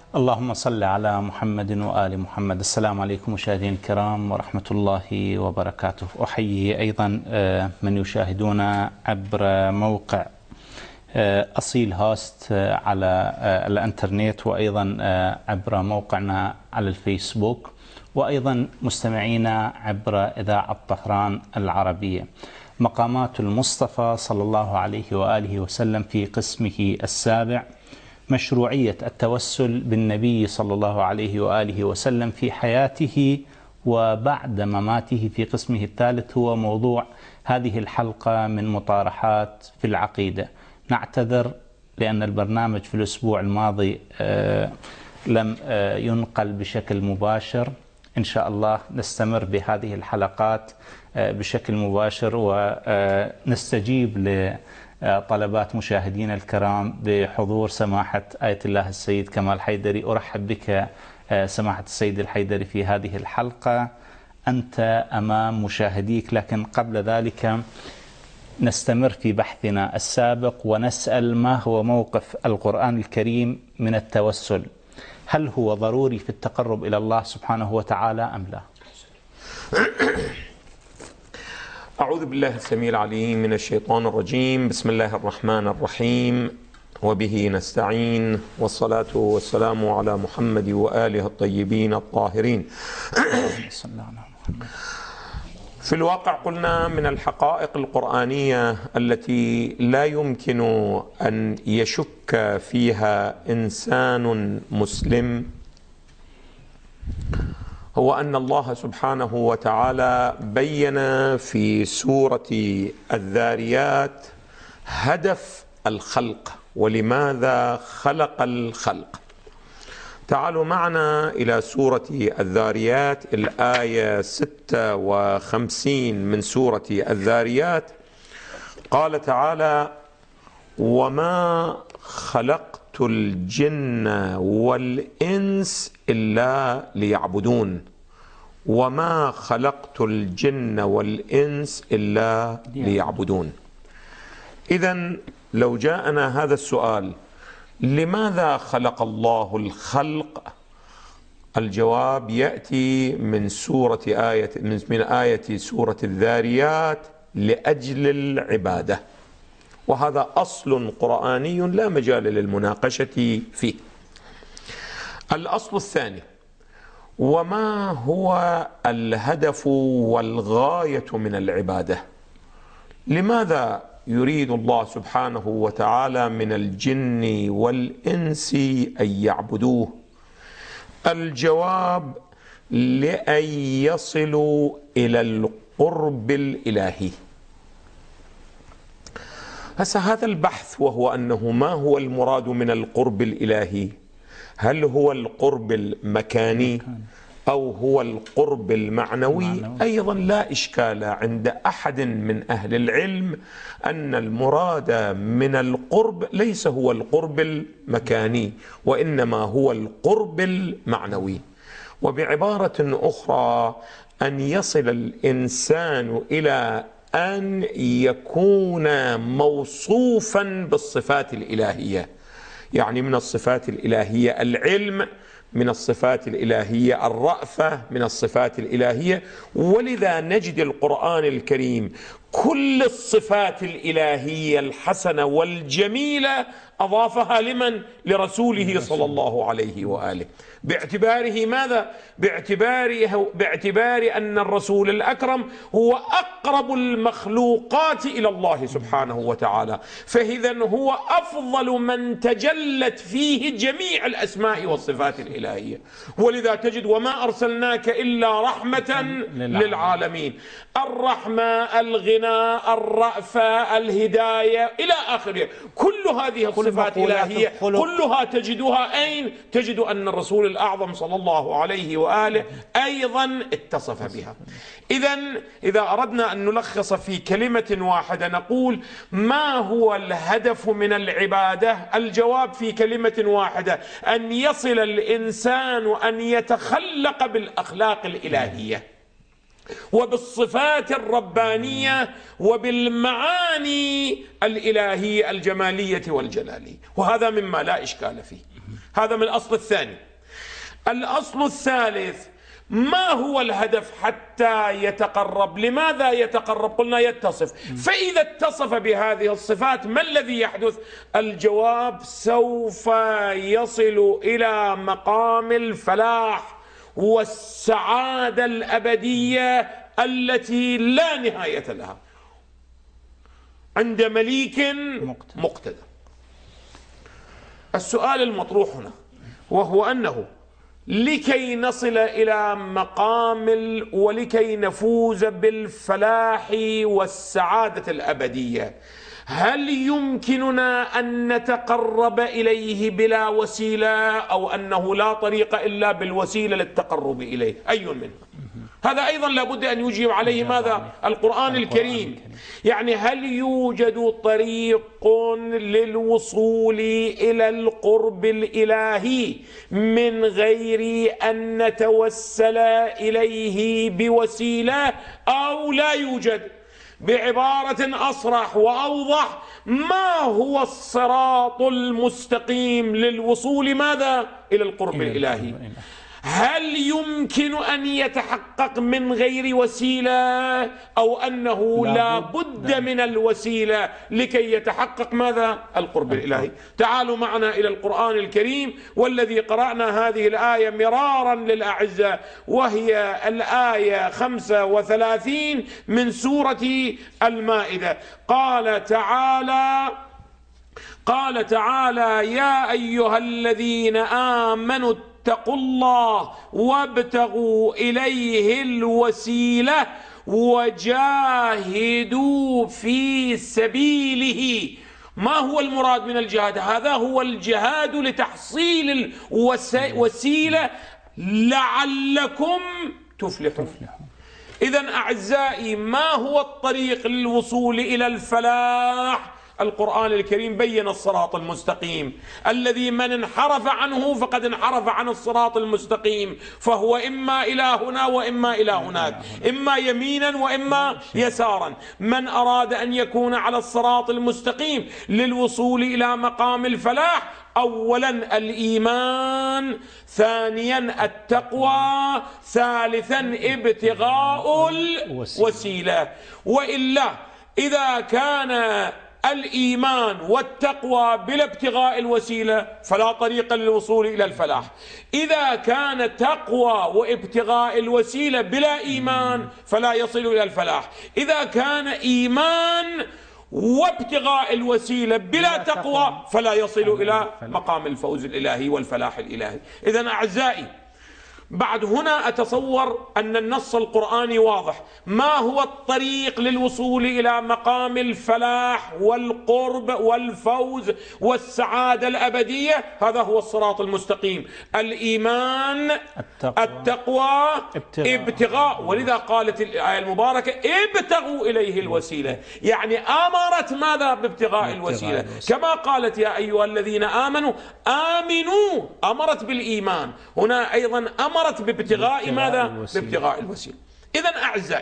اللهم صل على محمد وآل محمد. السلام عليكم مشاهدينا الكرام ورحمة الله وبركاته. أحيي أيضا من يشاهدونا عبر موقع أصيل هوست على الانترنت، وأيضا عبر موقعنا على الفيسبوك، وأيضا مستمعينا عبر إذاعة طهران العربية. مقامات المصطفى صلى الله عليه وآله وسلم في قسمه السابع، مشروعية التوسل بالنبي صلى الله عليه وآله وسلم في حياته وبعد مماته في قسمه الثالث، هو موضوع هذه الحلقة من مطارحات في العقيدة. نعتذر لأن البرنامج في الأسبوع الماضي لم ينقل بشكل مباشر. إن شاء الله نستمر بهذه الحلقات بشكل مباشر، ونستجيب طلبات مشاهدينا الكرام بحضور سماحة آية الله السيد كمال حيدري. أرحب بك سماحة السيد الحيدري في هذه الحلقة، أنت أمام مشاهديك. لكن قبل ذلك نستمر في بحثنا السابق ونسأل ما هو موقف القرآن الكريم من التوسل؟ هل هو ضروري في التقرب إلى الله سبحانه وتعالى أم لا؟ أعوذ بالله السميع العليم من الشيطان الرجيم. بسم الله الرحمن الرحيم، وبه نستعين، والصلاة والسلام على محمد وآله الطيبين الطاهرين. في الواقع قلنا من الحقائق القرآنية التي لا يمكن أن يشك فيها إنسان مسلم هو أن الله سبحانه وتعالى بين في سورة الذاريات هدف الخلق ولماذا خلق الخلق. تعالوا معنا إلى سورة الذاريات، الآية 56 من سورة الذاريات. قال تعالى: وما خلقت الجن والإنس إلا ليعبدون. وما خلقت الجن والإنس إلا ليعبدون. إذن لو جاءنا هذا السؤال: لماذا خلق الله الخلق؟ الجواب يأتي من آية سورة الذاريات: لأجل العبادة. وهذا أصل قرآني لا مجال للمناقشة فيه. الأصل الثاني: وما هو الهدف والغاية من العبادة؟ لماذا يريد الله سبحانه وتعالى من الجن والإنس أن يعبدوه؟ الجواب: لأن يصلوا إلى القرب الإلهي. هذا البحث، وهو أنه ما هو المراد من القرب الإلهي؟ هل هو القرب المكاني أو هو القرب المعنوي؟ أيضا لا إشكال عند أحد من أهل العلم أن المراد من القرب ليس هو القرب المكاني، وإنما هو القرب المعنوي. وبعبارة أخرى، أن يصل الإنسان إلى أن يكون موصوفا بالصفات الإلهية. يعني من الصفات الإلهية العلم، من الصفات الإلهية الرأفة، من الصفات الإلهية. ولذا نجد القرآن الكريم كل الصفات الإلهية الحسنة والجميلة أضافها لمن؟ لرسوله صلى الله عليه وآله. باعتباره ماذا؟ باعتبار أن الرسول الأكرم هو أقرب المخلوقات إلى الله سبحانه وتعالى، فإذا هو أفضل من تجلت فيه جميع الأسماء والصفات الإلهية. ولذا تجد: وما أرسلناك إلا رحمة للعالمين. الرحمة، الغنى، الرأفة، الهداية، إلى آخره. كل هذه الصفات الإلهية كلها تجدها أين؟ تجد أن الرسول الأعظم صلى الله عليه وآله أيضا اتصف بها. إذا أردنا أن نلخص في كلمة واحدة نقول: ما هو الهدف من العبادة؟ الجواب في كلمة واحدة: أن يصل الإنسان أن يتخلق بالأخلاق الإلهية وبالصفات الربانية وبالمعاني الإلهية الجمالية والجلالية. وهذا مما لا إشكال فيه. هذا من الأصل الثاني. الأصل الثالث: ما هو الهدف حتى يتقرب؟ لماذا يتقرب؟ قلنا يتصف. فإذا اتصف بهذه الصفات ما الذي يحدث؟ الجواب: سوف يصل إلى مقام الفلاح والسعادة الأبدية التي لا نهاية لها عند مليك مقتدر. السؤال المطروح هنا وهو أنه لكي نصل إلى مقام ولكي نفوز بالفلاح والسعادة الأبدية، هل يمكننا أن نتقرب إليه بلا وسيلة، أو أنه لا طريق إلا بالوسيلة للتقرب إليه؟ أي منها؟ هذا أيضا لابد أن يجيب عليه ماذا؟ القرآن الكريم. يعني هل يوجد طريق للوصول إلى القرب الإلهي من غير أن نتوسل إليه بوسيلة، أو لا يوجد؟ بعبارة أصرح وأوضح: ما هو الصراط المستقيم للوصول ماذا؟ إلى القرب الإلهي؟ هل يمكن أن يتحقق من غير وسيلة، أو أنه لا بد من الوسيلة لكي يتحقق ماذا؟ القرب الإلهي. تعالوا معنا إلى القرآن الكريم، والذي قرأنا هذه الآية مرارا للأعزاء، وهي الآية 35 من سورة المائدة. قال تعالى: يا أيها الذين آمنوا اتقوا الله وابتغوا إليه الوسيلة وجاهدوا في سبيله. ما هو المراد من الجهاد؟ هذا هو الجهاد لتحصيل الوسيلة لعلكم تفلحون. إذن أعزائي، ما هو الطريق للوصول إلى الفلاح؟ القرآن الكريم بين الصراط المستقيم الذي من انحرف عنه فقد انحرف عن الصراط المستقيم، فهو إما إلى هنا وإما إلى هناك، إما يمينا وإما يسارا. من أراد أن يكون على الصراط المستقيم للوصول إلى مقام الفلاح: أولا الإيمان، ثانيا التقوى، ثالثا ابتغاء الوسيلة. وإلا إذا كان الإيمان والتقوى بلا ابتغاء الوسيلة فلا طريق للوصول إلى الفلاح. إذا كان تقوى وابتغاء الوسيلة بلا إيمان فلا يصل إلى الفلاح. إذا كان إيمان وابتغاء الوسيلة بلا تقوى فلا يصل إلى مقام الفوز الإلهي والفلاح الإلهي. إذن أعزائي، بعد هنا أتصور أن النص القرآني واضح. ما هو الطريق للوصول إلى مقام الفلاح والقرب والفوز والسعادة الأبدية؟ هذا هو الصراط المستقيم: الإيمان، التقوى، ابتغاء. ولذا قالت الآية المباركة: ابتغوا إليه الوسيلة، يعني أمرت ماذا؟ بابتغاء الوسيلة. كما قالت: يا أيها الذين آمنوا آمنوا، أمرت بالإيمان. هنا أيضا أمرت بابتغاء ماذا؟ بابتغاء الوسيلة. إذن أعزائي،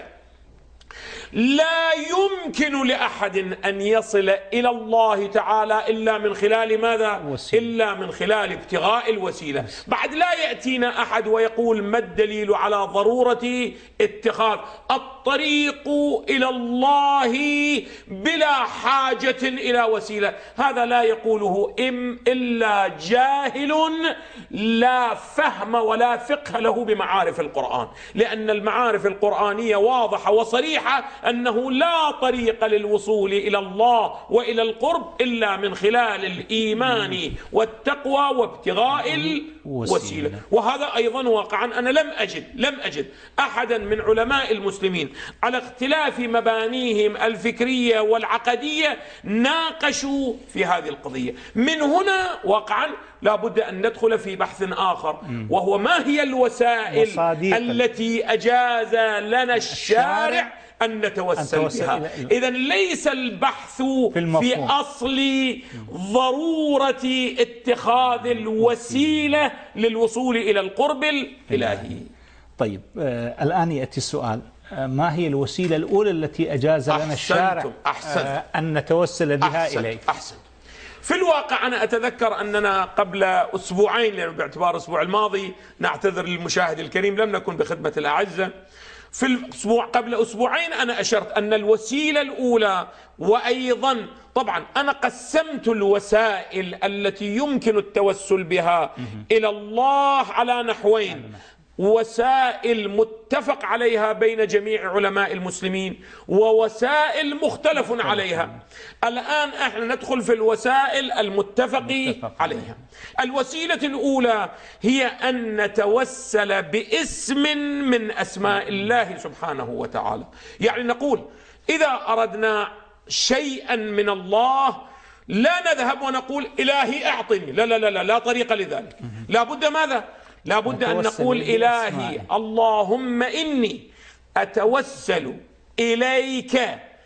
لا يمكن لأحد أن يصل إلى الله تعالى إلا من خلال ماذا؟ إلا من خلال ابتغاء الوسيلة. بعد لا يأتينا أحد ويقول: ما الدليل على ضرورة اتخاذ الطريق إلى الله بلا حاجة إلى وسيلة؟ هذا لا يقوله إلا جاهل لا فهم ولا فقه له بمعارف القرآن، لأن المعارف القرآنية واضحة وصريحة أنه لا طريق للوصول إلى الله وإلى القرب إلا من خلال الإيمان والتقوى وابتغاء الوسيلة. وهذا أيضا واقعا أنا لم أجد أحدا من علماء المسلمين على اختلاف مبانيهم الفكرية والعقدية ناقشوا في هذه القضية. من هنا واقعا لا بد أن ندخل في بحث آخر، وهو: ما هي الوسائل التي أجاز لنا الشارع أن نتوسل بها؟ إذن ليس البحث في أصل ضرورة اتخاذ الوسيلة للوصول إلى القرب الإلهي. طيب، الآن يأتي السؤال: ما هي الوسيلة الأولى التي أجاز لنا الشارع أن نتوسل بها إليه؟ أحسن. في الواقع أنا أتذكر أننا قبل أسبوعين، لأنه باعتبار الأسبوع الماضي نعتذر للمشاهد الكريم لم نكن بخدمة الأعزة، في الأسبوع قبل أسبوعين أنا أشرت أن الوسيلة الأولى، وأيضا طبعا أنا قسمت الوسائل التي يمكن التوسل بها إلى الله على نحوين: وسائل متفق عليها بين جميع علماء المسلمين، ووسائل مختلف عليها. الآن احنا ندخل في الوسائل المتفق عليها. الوسيلة الأولى هي أن نتوسل باسم من أسماء الله سبحانه وتعالى. يعني نقول إذا أردنا شيئا من الله لا نذهب ونقول إلهي أعطني، لا لا لا لا طريق لذلك. لا بد ماذا؟ لا بد أن نقول إلهي اللهم إني أتوسل إليك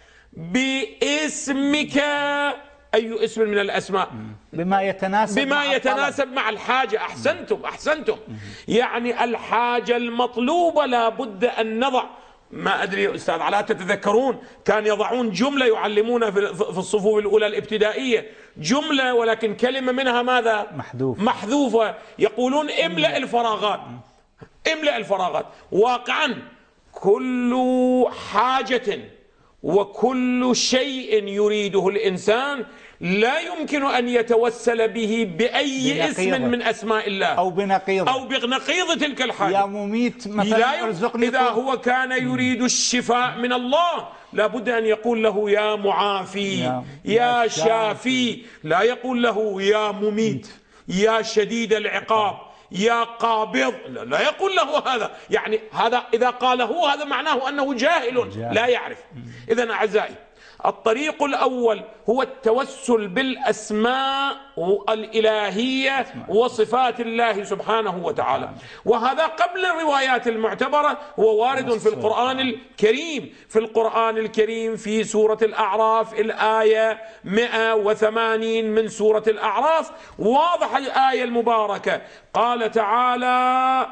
باسمك. أي اسم من الأسماء؟ بما يتناسب مع الحاجة. أحسنتم. يعني الحاجة المطلوبة لا بد أن نضع، ما أدري يا أستاذ علاء تتذكرون كان يضعون جملة يعلمون في الصفوف الأولى الابتدائية، جملة ولكن كلمة منها ماذا؟ محذوفة. يقولون املأ الفراغات. واقعا كل حاجة وكل شيء يريده الإنسان لا يمكن أن يتوسل به بأي اسم من أسماء الله أو بنقيض تلك الحاجة. يا مميت مثلا ارزقني. إذا هو كان يريد الشفاء من الله لا بد أن يقول له يا معافي يا شافي، لا يقول له يا مميت يا شديد العقاب يا قابض، لا يقول له هذا. يعني هذا إذا قاله هذا معناه أنه جاهل لا يعرف. إذن أعزائي، الطريق الأول هو التوسل بالأسماء الإلهية وصفات الله سبحانه وتعالى، وهذا قبل الروايات المعتبرة، هو وارد في القرآن الكريم. في القرآن الكريم في سورة الأعراف الآية 180 من سورة الأعراف واضح الآية المباركة، قال تعالى: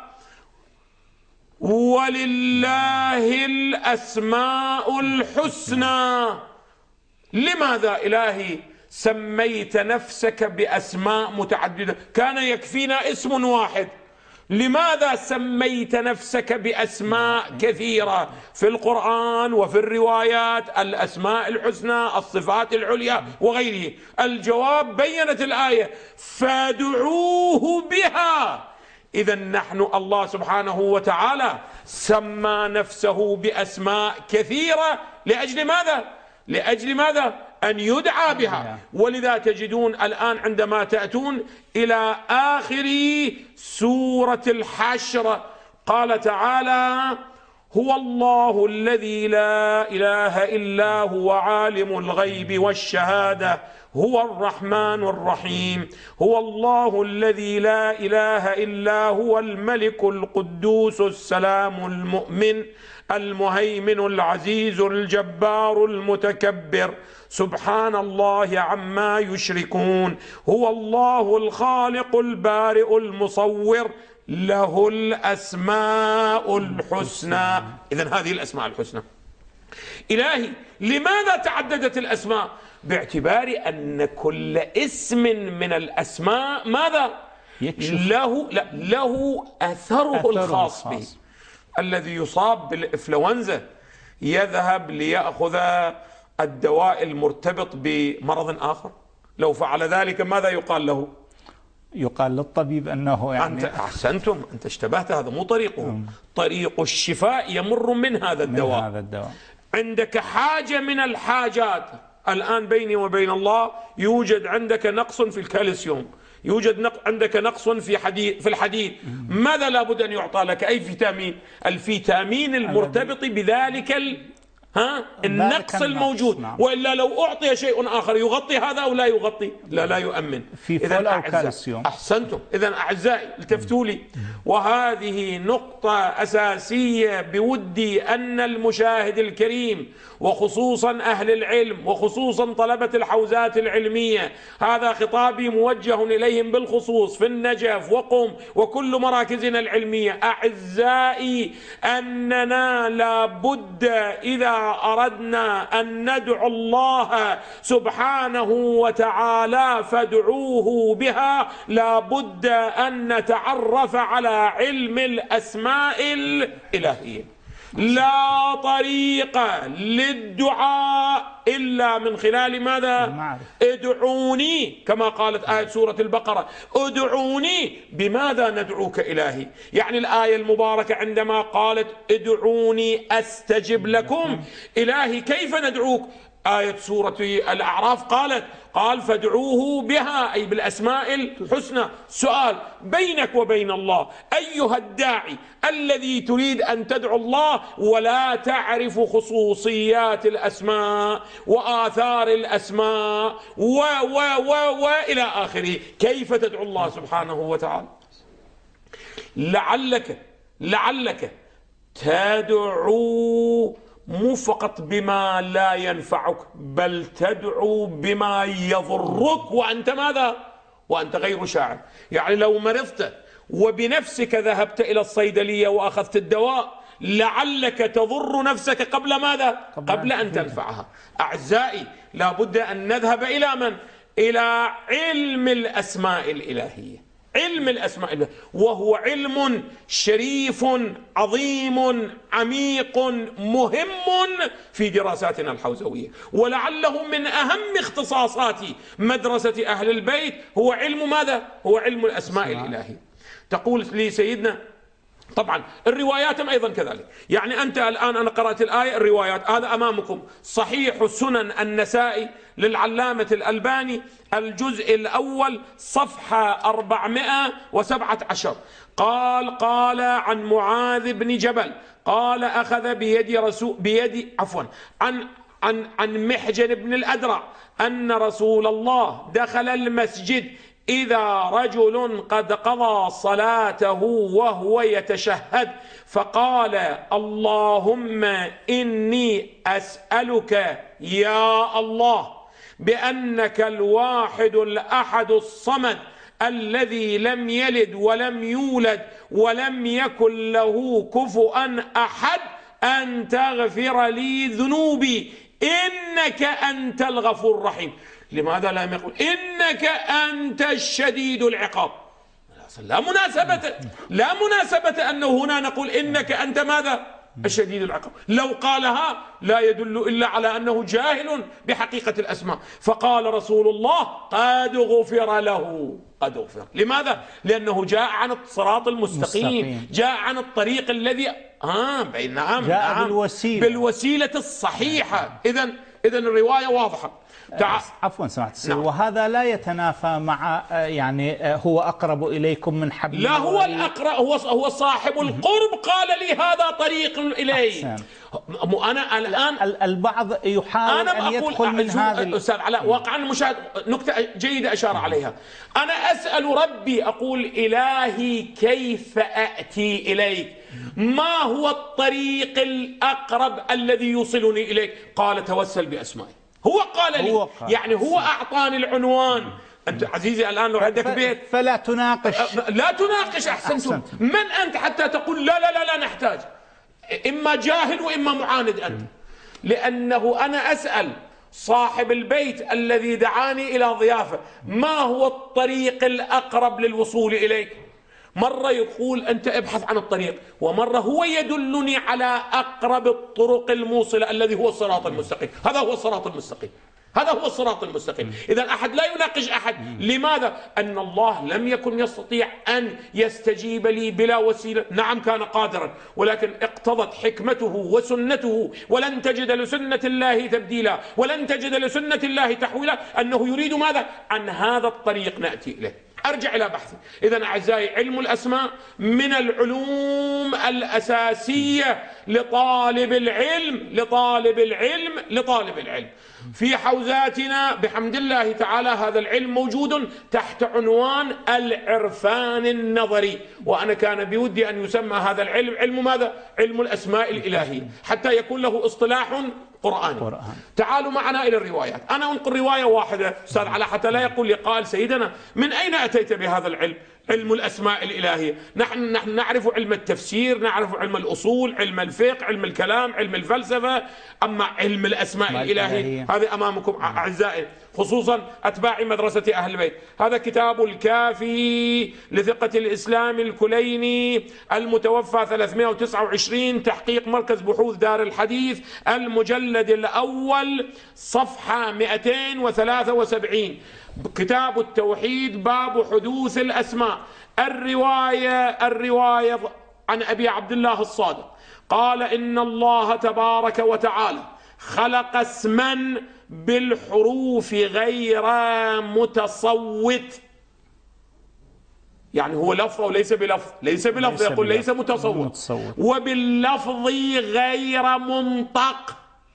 ولله الأسماء الحسنى. لماذا إلهي سميت نفسك بأسماء متعددة؟ كان يكفينا اسم واحد. لماذا سميت نفسك بأسماء كثيرة في القرآن وفي الروايات؟ الأسماء الحسنى، الصفات العليا وغيره. الجواب بينت الآية: فادعوه بها. إذا نحن الله سبحانه وتعالى سمى نفسه بأسماء كثيرة لأجل ماذا؟ لأجل ماذا؟ أن يدعى بها. ولذا تجدون الآن عندما تأتون إلى آخر سورة الحشر قال تعالى: هو الله الذي لا إله إلا هو عالم الغيب والشهادة هو الرحمن الرحيم. هو الله الذي لا إله إلا هو الملك القدوس السلام المؤمن المهيمن العزيز الجبار المتكبر سبحان الله عما يشركون. هو الله الخالق البارئ المصور له الأسماء الحسنى. إذن هذه الأسماء الحسنى. إلهي لماذا تعددت الأسماء؟ باعتبار أن كل اسم من الأسماء ماذا؟ له أثره الخاص به. الذي يصاب بالإنفلونزا يذهب ليأخذ الدواء المرتبط بمرض آخر، لو فعل ذلك ماذا يقال له؟ يقال للطبيب أنه أنت أحسنتم، أنت اشتبهت، هذا مو طريقه. طريق الشفاء يمر من هذا الدواء. عندك حاجة من الحاجات الآن بيني وبين الله، يوجد عندك نقص في الكالسيوم، يوجد عندك نقص في الحديد. ماذا لابد أن يعطى لك؟ أي فيتامين؟ الفيتامين المرتبط بذلك النقص الموجود. وإلا لو أعطي شيء آخر يغطي هذا أو لا يغطي؟ لا يؤمن. إذن أو كالسيوم. أحسنتم. إذن أعزائي التفتوا لي، وهذه نقطة أساسية بودي أن المشاهد الكريم وخصوصا أهل العلم وخصوصا طلبة الحوزات العلمية، هذا خطابي موجه إليهم بالخصوص في النجف وقم وكل مراكزنا العلمية. أعزائي، أننا لابد إذا أردنا أن ندعو الله سبحانه وتعالى فادعوه بها لابد أن نتعرف على علم الأسماء الإلهية. لا طريق للدعاء إلا من خلال ماذا؟ ادعوني، كما قالت آية سورة البقرة ادعوني. بماذا ندعوك إلهي؟ يعني الآية المباركة عندما قالت ادعوني أستجب لكم، إلهي كيف ندعوك؟ آية سورة الأعراف قال فادعوه بها، أي بالأسماء الحسنى. سؤال بينك وبين الله، أيها الداعي الذي تريد أن تدعو الله ولا تعرف خصوصيات الأسماء وآثار الأسماء وإلى آخره، كيف تدعو الله سبحانه وتعالى؟ لعلك تدعو مو فقط بما لا ينفعك، بل تدعو بما يضرك وأنت ماذا؟ وأنت غير شاعر. يعني لو مرضت وبنفسك ذهبت إلى الصيدلية وأخذت الدواء، لعلك تضر نفسك قبل ماذا؟ قبل أن تنفعها. أعزائي، لا بد أن نذهب إلى من؟ إلى علم الأسماء الإلهية. علم الأسماء الإلهية وهو علم شريف عظيم عميق مهم في دراساتنا الحوزوية، ولعله من أهم اختصاصات مدرسة أهل البيت هو علم ماذا؟ هو علم الأسماء الإلهية. تقول لي سيدنا طبعا الروايات أيضا كذلك. يعني أنت الآن أنا قرأت الآية، الروايات هذا أمامكم صحيح سنن النسائي للعلامة الألباني الجزء الأول صفحة 417. قال عن معاذ بن جبل قال أخذ عن محجن بن الأدرع أن رسول الله دخل المسجد إذا رجل قد قضى صلاته وهو يتشهد فقال اللهم إني أسألك يا الله بأنك الواحد الأحد الصمد الذي لم يلد ولم يولد ولم يكن له كفؤا أحد أن تغفر لي ذنوبي إنك أنت الغفور الرحيم. لماذا لم يقل إنك أنت الشديد العقاب؟ لا مناسبة أنه هنا نقول إنك أنت ماذا؟ الشديد العقاب. لو قالها لا يدل إلا على أنه جاهل بحقيقة الأسماء. فقال رسول الله قد غفر له، قد غفر. لماذا؟ لأنه جاء عن الصراط المستقيم، جاء عن الطريق الذي جاء بالوسيلة الصحيحة. إذن الرواية واضحة. عفوا سمعت. وهذا لا يتنافى مع يعني هو أقرب إليكم من حبل. لا، هو الأقرب، هو صاحب القرب قال لي هذا طريق إليه. أنا الآن البعض يحاول أن يدخل من هذا. أستاذ علاء، واقعا المشاهد نكتة جيدة أشار عليها. أنا أسأل ربي أقول إلهي كيف أأتي إليك؟ ما هو الطريق الأقرب الذي يوصلني إليك؟ قال توسل بأسمائي. هو قال لي، يعني هو أعطاني العنوان. أنت عزيزي الآن لو عندك بيت فلا تناقش، لا تناقش. أحسنتم. من أنت حتى تقول لا نحتاج؟ إما جاهل وإما معاند أنت. لأنه أنا أسأل صاحب البيت الذي دعاني إلى ضيافة ما هو الطريق الأقرب للوصول إليك؟ مرة يقول أنت ابحث عن الطريق، ومرة هو يدلني على أقرب الطرق الموصلة الذي هو الصراط المستقيم. هذا هو الصراط المستقيم، هذا هو الصراط المستقيم. إذا أحد لا يناقش أحد. لماذا؟ أن الله لم يكن يستطيع أن يستجيب لي بلا وسيلة. نعم كان قادرا، ولكن اقتضت حكمته وسنته، ولن تجد لسنة الله تبديلا ولن تجد لسنة الله تحويلا، أنه يريد ماذا؟ عن هذا الطريق نأتي إليه. أرجع إلى بحثي. إذن أعزائي، علم الأسماء من العلوم الأساسية لطالب العلم. في حوزاتنا بحمد الله تعالى هذا العلم موجود تحت عنوان العرفان النظري، وأنا كان بودي أن يسمى هذا العلم علم ماذا؟ علم الأسماء الإلهية، حتى يكون له اصطلاح قرآني. تعالوا معنا إلى الروايات. أنا أنقل رواية واحدة أستاذ علاء حتى لا يقول لي قال سيدنا من أين أتيت بهذا العلم؟ علم الأسماء الإلهية. نحن نعرف علم التفسير، نعرف علم الأصول، علم الفقه، علم الكلام، علم الفلسفة، أما علم الأسماء الإلهية هذا أمامكم أعزائي، خصوصا أتباع مدرسة أهل البيت. هذا كتاب الكافي لثقة الإسلام الكليني المتوفى 329 تحقيق مركز بحوث دار الحديث، المجلد الأول صفحة 273، كتاب التوحيد باب حدوث الأسماء. الرواية عن أبي عبد الله الصادق قال إن الله تبارك وتعالى خلق اسما بالحروف غير متصوت، يعني هو لفظ وليس بلفظ، ليس بلفظ يقول ليس متصوت، وباللفظ غير منطق،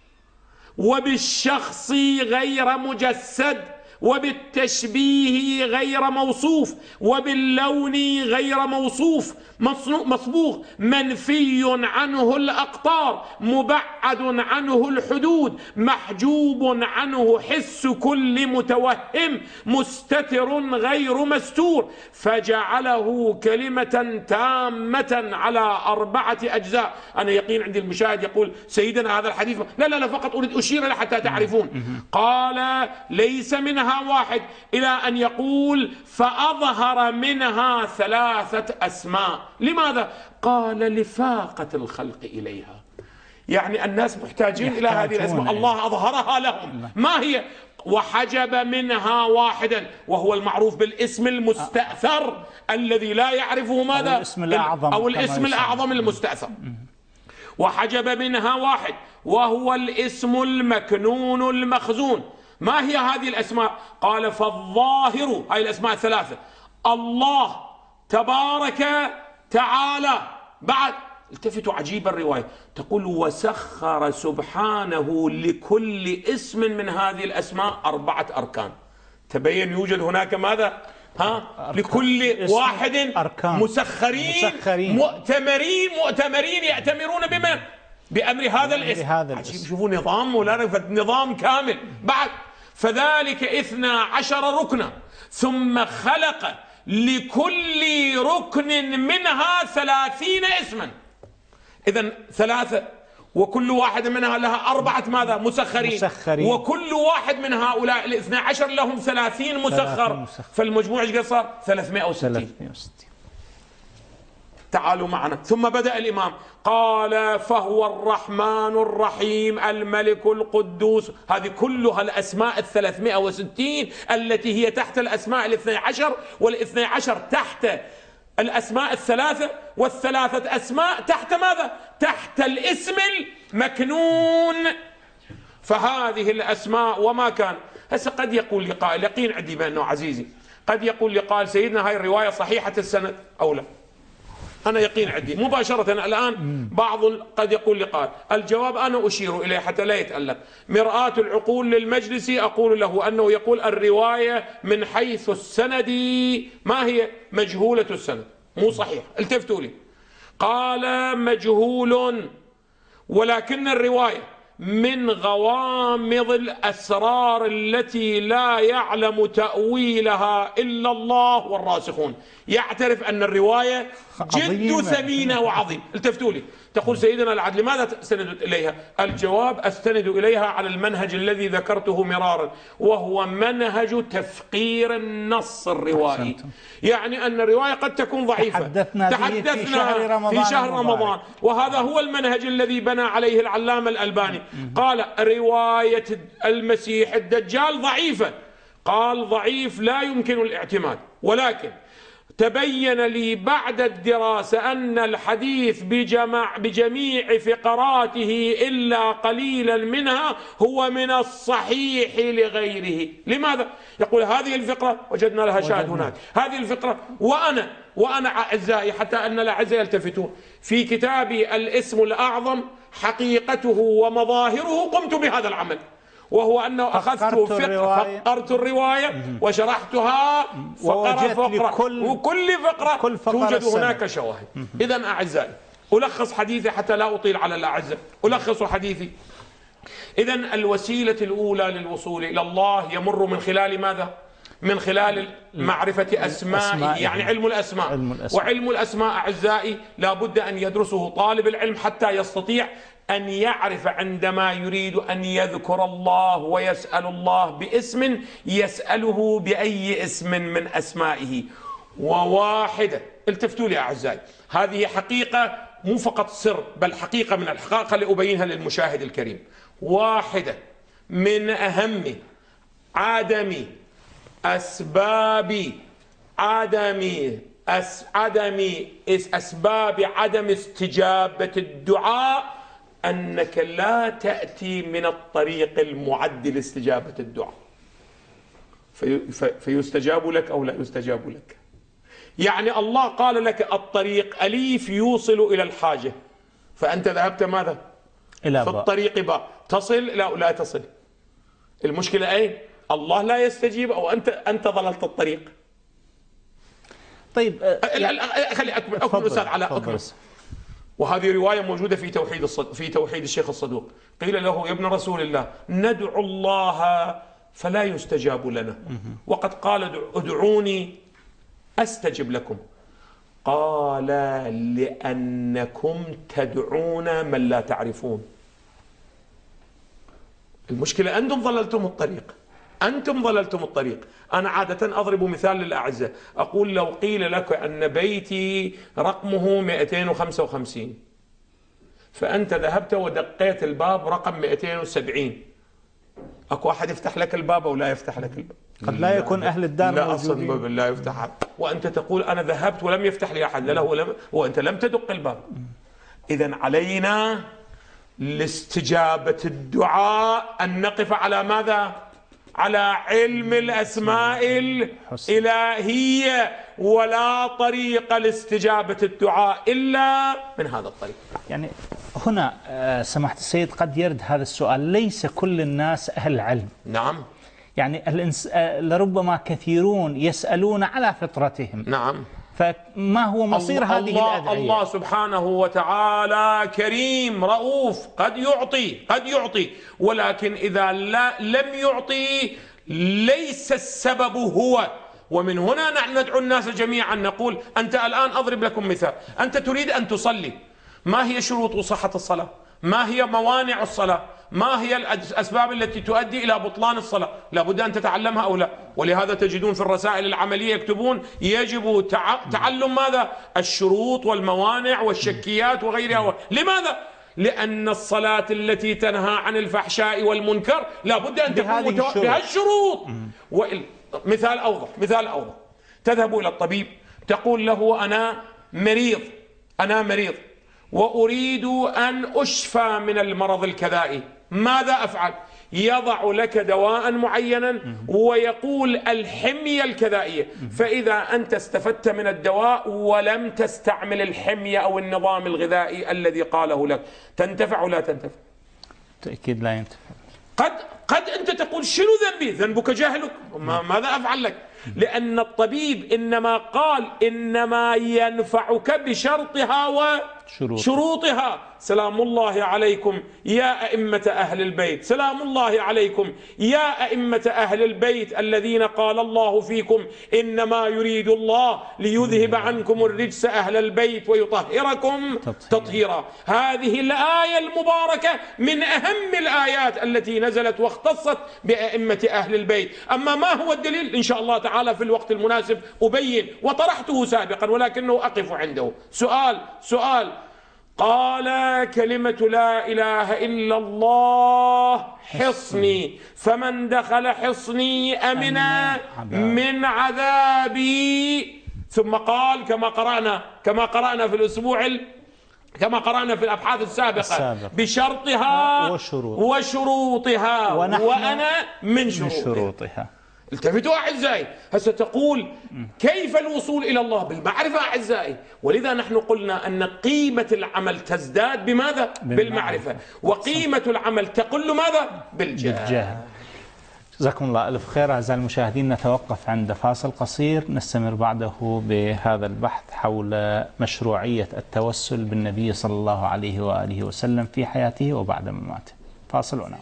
وبالشخص غير مجسد، وبالتشبيه غير موصوف، وباللون غير موصوف، مصبوغ، منفي عنه الأقطار، مبعد عنه الحدود، محجوب عنه حس كل متوهم، مستتر غير مستور، فجعله كلمة تامة على 4 أجزاء. أنا يقين عندي المشاهد يقول سيدنا هذا الحديث لا فقط أريد أشير له حتى تعرفون. قال ليس منها واحد، إلى أن يقول فأظهر منها 3 أسماء. لماذا؟ قال لفاقة الخلق إليها، يعني الناس محتاجين إلى هذه الأسماء، الله أظهرها لهم. ما هي؟ وحجب منها واحدا، وهو المعروف بالاسم المستأثر الذي لا يعرفه ماذا؟ أو الاسم الأعظم المستأثر. وحجب منها واحد وهو الاسم المكنون المخزون. ما هي هذه الأسماء؟ قال فالظاهر، هاي الأسماء 3، الله تبارك تعالى. بعد التفتوا عجيب الرواية تقول وسخر سبحانه لكل اسم من هذه الأسماء 4 أركان. تبين يوجد هناك ماذا؟ لكل واحد مسخرين مؤتمرين يأتمرون بمن؟ بأمر هذا الاسم. عجيب، شوفوا نظام ولا نظام كامل. بعد فذلك 12 ركنا، ثم خلق لكل ركن منها 30 اسما. إذن 3، وكل واحد منها لها 4 ماذا؟ مسخرين. وكل واحد من هؤلاء 12 لهم 30 مسخر، فالمجموع ايش صار؟ 360. تعالوا معنا. ثم بدأ الإمام قال فهو الرحمن الرحيم الملك القدوس. هذه كلها الأسماء 360 التي هي تحت الأسماء 12، وال12 تحت الأسماء 3، وال3 أسماء تحت ماذا؟ تحت الاسم المكنون. فهذه الأسماء وما كان. هسه قد يقول لي قائل، يقين عندي بأنه عزيزي، قد يقول لي قال سيدنا هاي الرواية صحيحة السند أو لا؟ أنا يقين عندي مباشرة الآن. بعض قد يقول لي قال، الجواب أنا أشير إليه حتى لا يتألق. مرآة العقول للمجلس أقول له أنه يقول الرواية من حيث السند ما هي؟ مجهولة السند، مو صحيح. التفتوا لي. قال مجهول، ولكن الرواية من غوامض الأسرار التي لا يعلم تأويلها إلا الله والراسخون. يعترف أن الرواية جد ثمينة وعظيم. التفتوا لي. تقول سيدنا العدل لماذا تستند إليها؟ الجواب أستند إليها على المنهج الذي ذكرته مرارا، وهو منهج تفقير النص الروائي. يعني أن الرواية قد تكون ضعيفة، تحدثنا في شهر رمضان، وهذا هو المنهج الذي بنى عليه العلامة الألباني. قال رواية المسيح الدجال ضعيفة، قال ضعيف لا يمكن الاعتماد، ولكن تبين لي بعد الدراسة أن الحديث بجميع فقراته إلا قليلا منها هو من الصحيح لغيره. لماذا؟ يقول هذه الفقرة وجدنا لها شاهد هناك، هذه الفقرة. وأنا أعزائي حتى أن الأعزاء يلتفتون، في كتابي الاسم الأعظم حقيقته ومظاهره قمت بهذا العمل، وهو أنه أخذت فقرت الرواية وشرحتها فقرة وكل فقرة توجد هناك شواهد. إذن أعزائي، ألخص حديثي حتى لا أطيل على الأعزة، ألخص حديثي. إذن الوسيلة الأولى للوصول إلى الله يمر من خلال ماذا؟ من خلال معرفة أسمائه، يعني علم الأسماء. وعلم الأسماء أعزائي لا بد أن يدرسه طالب العلم حتى يستطيع أن يعرف عندما يريد أن يذكر الله ويسأل الله باسم يسأله بأي اسم من أسمائه. وواحدة، التفتوا لي أعزائي، هذه حقيقة مو فقط سر بل حقيقة من الحقائق اللي أبينها للمشاهد الكريم. واحدة من أهم أسباب عدم استجابة الدعاء أنك لا تأتي من الطريق المعد لاستجابة الدعاء، فيستجاب لك أو لا يستجاب لك. يعني الله قال لك الطريق أليف يوصل إلى الحاجة، فأنت ذهبت ماذا؟ في الطريق باء، تصل لا تصل. المشكلة أين؟ الله لا يستجيب أو أنت ضللت الطريق. طيب خلي أكمل أستاذ علاء أكمل. وهذه رواية موجودة في توحيد الشيخ الصدوق. قيل له يا ابن رسول الله ندعو الله فلا يستجاب لنا، وقد قال ادعوني أستجب لكم. قال لأنكم تدعون من لا تعرفون. المشكلة أنتم ضللتم الطريق. أنا عادة أضرب مثال للأعزة، أقول لو قيل لك أن بيتي رقمه 255 فأنت ذهبت ودقيت الباب رقم 270، أكو أحد يفتح لك الباب أو لا يفتح لك الباب؟ قد لا يكون أهل الدار لا أصلا باب لا يفتح، وأنت تقول أنا ذهبت ولم يفتح لي أحد، وأنت لم تدق الباب. إذن علينا لاستجابة الدعاء أن نقف على ماذا؟ على علم الأسماء الإلهية، ولا طريق لاستجابة الدعاء إلا من هذا الطريق. يعني هنا سماحة السيد قد يرد هذا السؤال، ليس كل الناس أهل علم. نعم. يعني لربما كثيرون يسألون على فطرتهم. نعم. فما هو مصير هذه الأدعية؟ الله سبحانه وتعالى كريم رؤوف، قد يعطي، ولكن إذا لم يعطي ليس السبب هو. ومن هنا نحن ندعو الناس جميعا نقول أنت الآن أضرب لكم مثال، أنت تريد أن تصلي، ما هي شروط صحة الصلاة؟ ما هي موانع الصلاة؟ ما هي الأسباب التي تؤدي إلى بطلان الصلاة؟ لابد أن تتعلمها أو لا؟ ولهذا تجدون في الرسائل العملية يكتبون يجب تعلم ماذا؟ الشروط والموانع والشكيات وغيرها. لماذا؟ لأن الصلاة التي تنهى عن الفحشاء والمنكر لابد أن تكون بها الشروط. مثال أوضح، تذهب إلى الطبيب تقول له أنا مريض وأريد أن أشفى من المرض الكذائي، ماذا أفعل؟ يضع لك دواء معينا ويقول الحمية الكذائية، فإذا أنت استفدت من الدواء ولم تستعمل الحمية أو النظام الغذائي الذي قاله لك، تنتفع ولا تنتفع؟ تأكيد لا ينتفع. قد أنت تقول شنو ذنبي؟ ذنبك جهلك، ماذا أفعل لك؟ لأن الطبيب إنما ينفعك بشرطها وشروطها. سلام الله عليكم يا أئمة أهل البيت، سلام الله عليكم يا أئمة أهل البيت الذين قال الله فيكم إنما يريد الله ليذهب عنكم الرجس أهل البيت ويطهركم تطهيرا. هذه الآية المباركة من أهم الآيات التي نزلت واختصت بأئمة أهل البيت. أما ما هو الدليل؟ إن شاء الله تعالى في الوقت المناسب أبين، وطرحته سابقا ولكنه أقف عنده. سؤال قال كلمة لا إله إلا الله حصني، فمن دخل حصني أمن من عذابي. ثم قال كما قرأنا في الأسبوع كما قرأنا في الأبحاث السابقة بشرطها وشروطها وأنا من شروطها. التفتوا أعزائي. هسه تقول كيف الوصول إلى الله؟ بالمعرفة أعزائي. ولذا نحن قلنا أن قيمة العمل تزداد بماذا؟ بالمعرفة. وقيمة العمل تقل ماذا؟ بالجهل. جزاكم الله ألف خير. أعزائي المشاهدين، نتوقف عند فاصل قصير، نستمر بعده بهذا البحث حول مشروعية التوسل بالنبي صلى الله عليه وآله وسلم في حياته وبعد مماته. فاصل ونعود.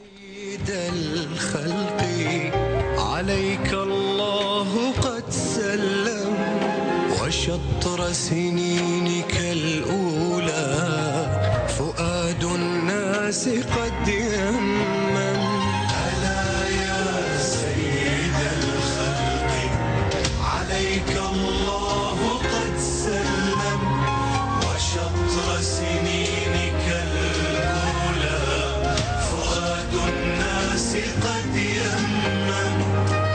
الخلق عليك الله قد سلم، وشطر سنينك الأولى فؤاد الناس قد يمم. ألا يا سيد الخلق عليك الله قد سلم، وشطر سنينك الأولى فؤاد الناس قد يمم.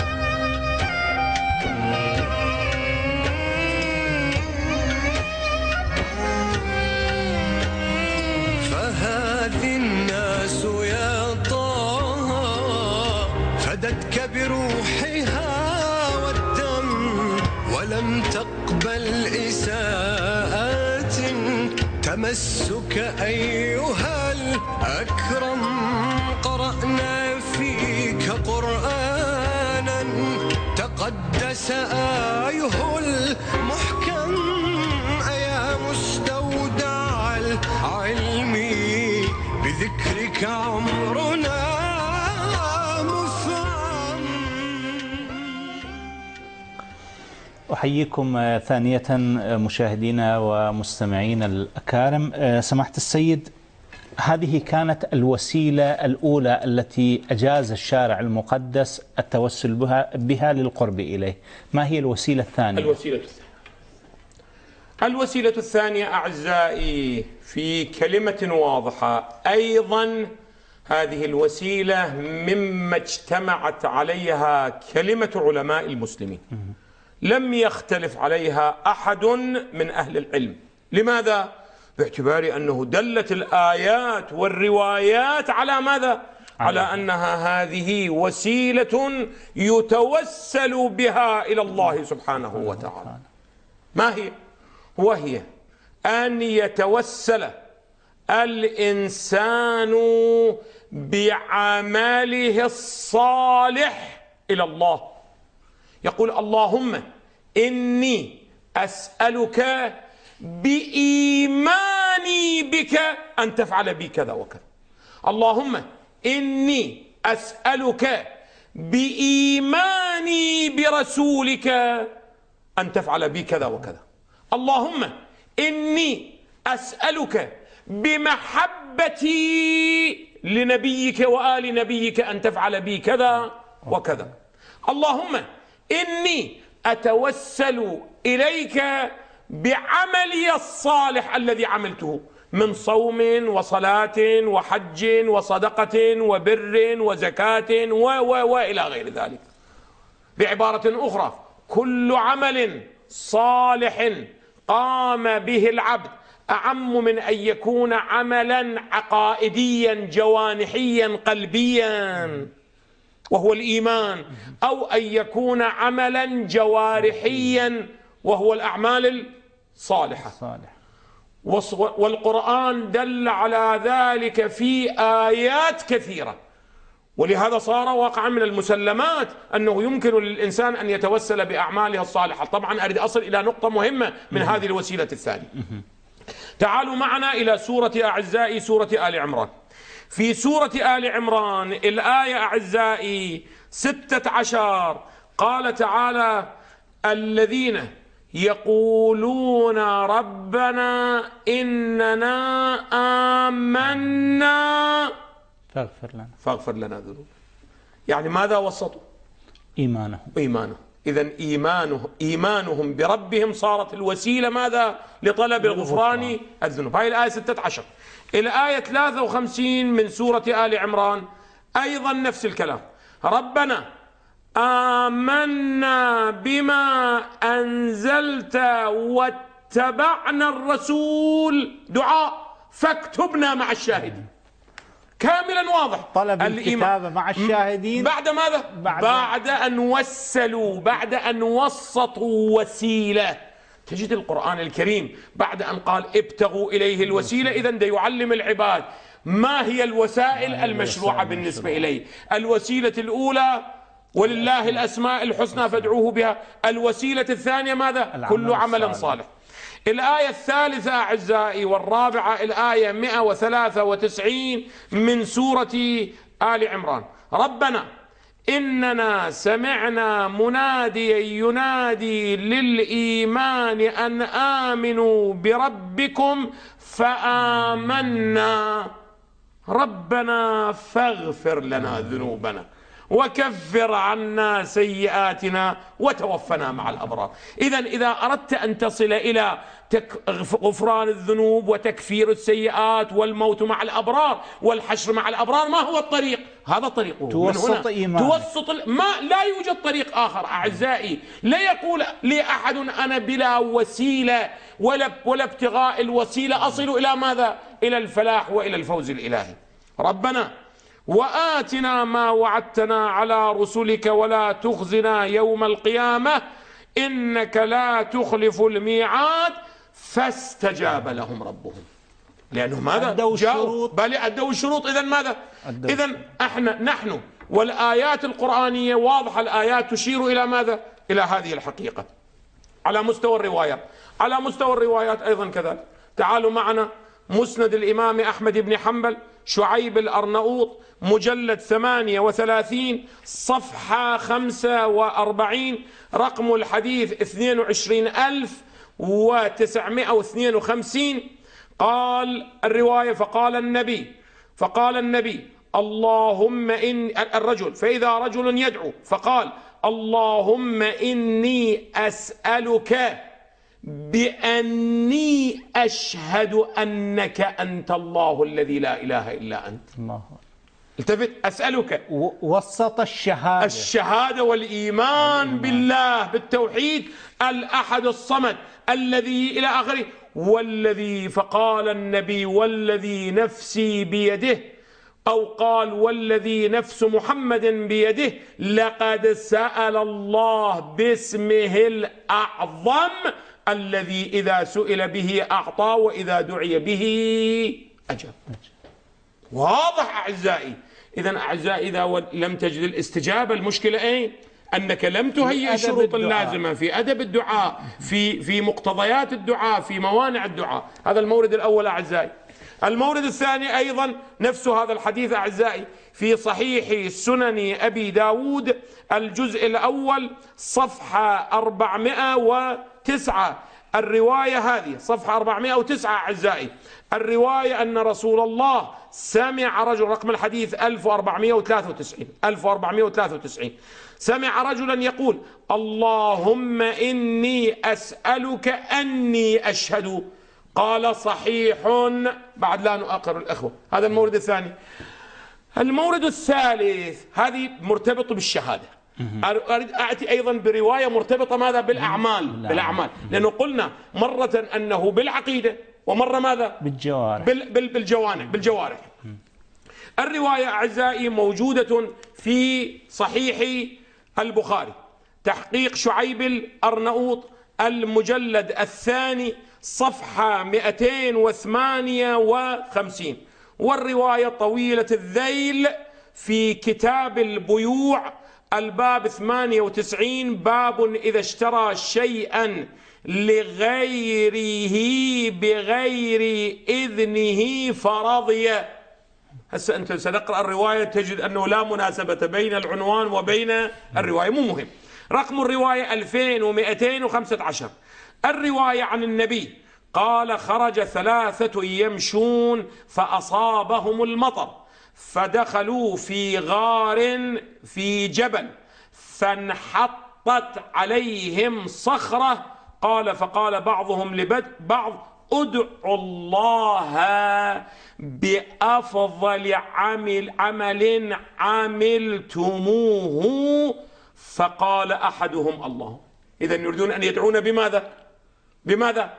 فهذه الناس يا طه فدتك بروحها والدم، ولم تقبل إساءات تمسك أيها الأكرم. قرأنا فيك قرآنا تقدس آيه المحكم، أيا مستودع العلم بذكرك عمرنا مفعم. أحييكم ثانية مشاهدينا ومستمعينا الأكارم. سماحة السيد، هذه كانت الوسيلة الأولى التي أجاز الشارع المقدس التوسل بها للقرب إليه. ما هي الوسيلة الثانية؟ الوسيلة الثانية أعزائي في كلمة واضحة أيضا، هذه الوسيلة مما اجتمعت عليها كلمة علماء المسلمين، لم يختلف عليها أحد من أهل العلم. لماذا؟ باعتبار أنه دلت الآيات والروايات على ماذا؟ على أنها هذه وسيلة يتوسل بها إلى الله سبحانه وتعالى. ما هي؟ وهي أن يتوسل الإنسان بعمله الصالح إلى الله. يقول اللهم إني أسألك بإيماني بك أن تفعل بي كذا وكذا. اللهم إني أسألك بإيماني برسولك أن تفعل بي كذا وكذا. اللهم إني أسألك بمحبتي لنبيك وآل نبيك أن تفعل بي كذا وكذا. اللهم إني أتوسل إليك بعملي الصالح الذي عملته من صوم وصلاة وحج وصدقة وبر وزكاة وإلى غير ذلك. بعبارة أخرى، كل عمل صالح قام به العبد أعم من أن يكون عملا عقائديا جوانحيا قلبيا وهو الإيمان، أو أن يكون عملا جوارحيا وهو الأعمال الصالحة. والقرآن دل على ذلك في آيات كثيرة، ولهذا صار واقعا من المسلمات أنه يمكن للإنسان أن يتوسل بأعماله الصالحة. طبعا أريد أصل إلى نقطة مهمة من هذه الوسيلة الثانية. تعالوا معنا إلى سورة أعزائي، سورة آل عمران. في سورة آل عمران الآية أعزائي 16 قال تعالى: الذين يقولون ربنا إننا آمنا فاغفر لنا ذنوبنا. يعني ماذا وسطوا؟ إيمانهم. إذن إيمانهم بربهم صارت الوسيلة ماذا؟ لطلب الغفران الذنوب. هاي الآية 16. الآية 53 من سورة آل عمران أيضا نفس الكلام: ربنا آمنا بما أنزلت واتبعنا الرسول، دعاء، فاكتبنا مع الشاهدين. كاملا واضح. طلب الكتابة مع الشاهدين بعد ماذا؟ بعد أن وسطوا وسيلة. تجد القرآن الكريم بعد أن قال ابتغوا إليه الوسيلة، إذن ده يعلم العباد ما هي الوسائل المشروعة بالنسبة إليه. الوسيلة الأولى ولله الأسماء الحسنى فادعوه بها. الوسيلة الثانية ماذا؟ كل عمل صالح. الآية الثالثة أعزائي والرابعة الآية 193 من سورة آل عمران: ربنا إننا سمعنا مناديا ينادي للإيمان أن آمنوا بربكم فآمنا ربنا فاغفر لنا ذنوبنا وكفر عنا سيئاتنا وتوفنا مع الأبرار. إذا أردت أن تصل إلى غفران الذنوب وتكفير السيئات والموت مع الأبرار والحشر مع الأبرار، ما هو الطريق؟ هذا طريقه. توسط إيمان. لا يوجد طريق آخر أعزائي. لا يقول لي أحد أنا بلا وسيلة ولا ابتغاء الوسيلة أصل إلى ماذا؟ إلى الفلاح وإلى الفوز الإلهي. ربنا وآتنا ما وعدتنا على رسلك ولا تخزنا يوم القيامة إنك لا تخلف الميعاد. فاستجاب لهم ربهم، لأنه ماذا؟ أدوا الشروط. بل أدوا الشروط. إذن ماذا؟ إذن نحن والآيات القرآنية واضحة، الآيات تشير إلى ماذا؟ إلى هذه الحقيقة. على مستوى الروايات أيضا كذلك. تعالوا معنا مسند الإمام أحمد بن حنبل شعيب الأرنؤوط مجلد 38 صفحة 45 رقم الحديث 22952. قال الرواية: فقال النبي اللهم إن الرجل، فإذا رجل يدعو فقال اللهم إني أسألك بأني أشهد أنك أنت الله الذي لا إله إلا أنت. الله. التفت، أسألك وسط الشهادة والإيمان بالله بالتوحيد الأحد الصمد الذي إلى آخره. فقال النبي والذي نفسي بيده، أو قال والذي نفس محمد بيده، لقد سأل الله باسمه الأعظم الذي إذا سئل به أعطى وإذا دعي به أجاب. واضح أعزائي. إذن أعزائي إذا لم تجد الاستجابة، المشكلة أين؟ أنك لم تهيئ الشروط اللازمة في أدب الدعاء، في مقتضيات الدعاء، في موانع الدعاء. هذا المورد الأول أعزائي. المورد الثاني أيضا نفس هذا الحديث أعزائي في صحيح سنن أبي داود الجزء الأول صفحة 409. الرواية هذه صفحة 409 أعزائي. الرواية أن رسول الله سمع رجل، رقم الحديث 1493 سمع رجلا يقول اللهم إني أسألك أني أشهد. قال صحيح. بعد لا نؤخر الأخوة. هذا المورد الثاني. المورد الثالث هذه مرتبط بالشهادة. أريد أأتي أيضا برواية مرتبطة ماذا؟ بالأعمال. لأنه قلنا مرة أنه بالعقيدة ومرة ماذا؟ بالجوارح. الرواية أعزائي موجودة في صحيح البخاري تحقيق شعيب الأرنؤوط المجلد الثاني صفحة 258. والرواية طويلة الذيل في كتاب البيوع الباب 98 باب إذا اشترى شيئا لغيره بغير إذنه فرضي. هسه أنت سنقرأ الرواية تجد أنه لا مناسبة بين العنوان وبين الرواية، مو مهم. رقم الرواية 2215. الرواية عن النبي قال خرج 3 يمشون فأصابهم المطر فدخلوا في غار في جبل فانحطت عليهم صخرة. فقال بعضهم لبعض ادعوا الله بأفضل عمل عملتموه. فقال أحدهم الله. إذن يريدون أن يدعون بماذا؟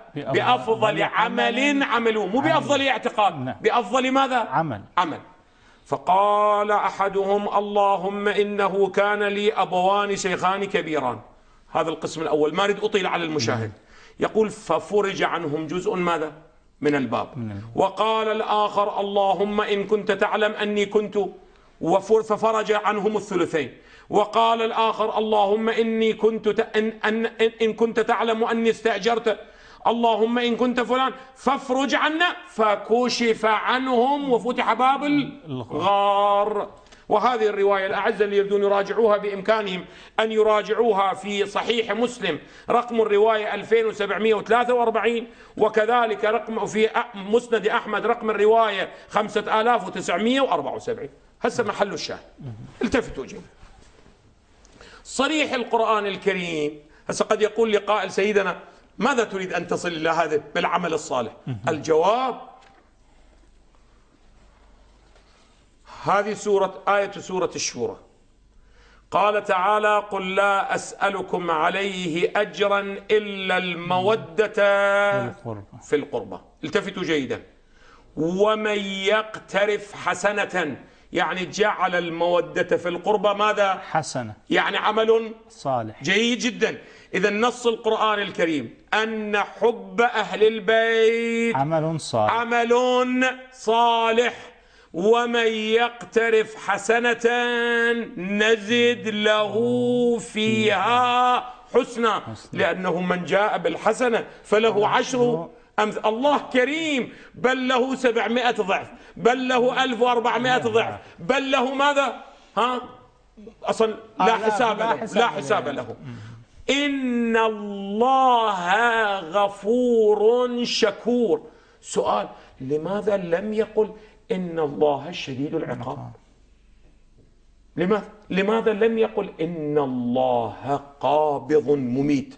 بأفضل عمل عملوه، مو بأفضل اعتقاد، بأفضل ماذا؟ عمل. فقال أحدهم اللهم إنه كان لي أبوان شيخان كبيران. هذا القسم الأول، ما أريد أطيل على المشاهد. يقول ففرج عنهم جزء ماذا؟ من الباب. وقال الآخر اللهم إن كنت تعلم أني كنت، ففرج عنهم الثلثين. وقال الآخر اللهم إني كنت إن كنت تعلم أني استأجرت، اللهم إن كنت فلان فافرج عنا، فكشف عنهم وفتح باب الغار. وهذه الرواية الأعزة اللي يريدون يراجعوها بإمكانهم أن يراجعوها في صحيح مسلم رقم الرواية 2743، وكذلك رقم في مسند أحمد رقم الرواية 5974. هسه محل الشاهد، التفتوا جيدا. صريح القرآن الكريم. هسه قد يقول لي قائل سيدنا ماذا تريد أن تصل إلى هذا بالعمل الصالح؟ الجواب هذه آية سورة الشورى. قال تعالى قل لا أسألكم عليه أجرا إلا المودة في القربى. التفتوا جيدا. ومن يقترف حسنة، يعني جعل المودة في القربى ماذا؟ حسنة، يعني عمل صالح. جيد جدا. إذا نص القرآن الكريم أن حب أهل البيت عمل صالح، عمل صالح. ومن يقترف حسنة نزد له فيها حسنا، لأنه من جاء بالحسنة فله 10 أمثال. الله كريم، بل له 700 ضعف، بل له 1400 ضعف، بل له ماذا؟ أصلا لا حساب له، لا حساب له. إن الله غفور شكور. سؤال، لماذا لم يقل إن الله شديد العقاب؟ لماذا لم يقل إن الله قابض مميت؟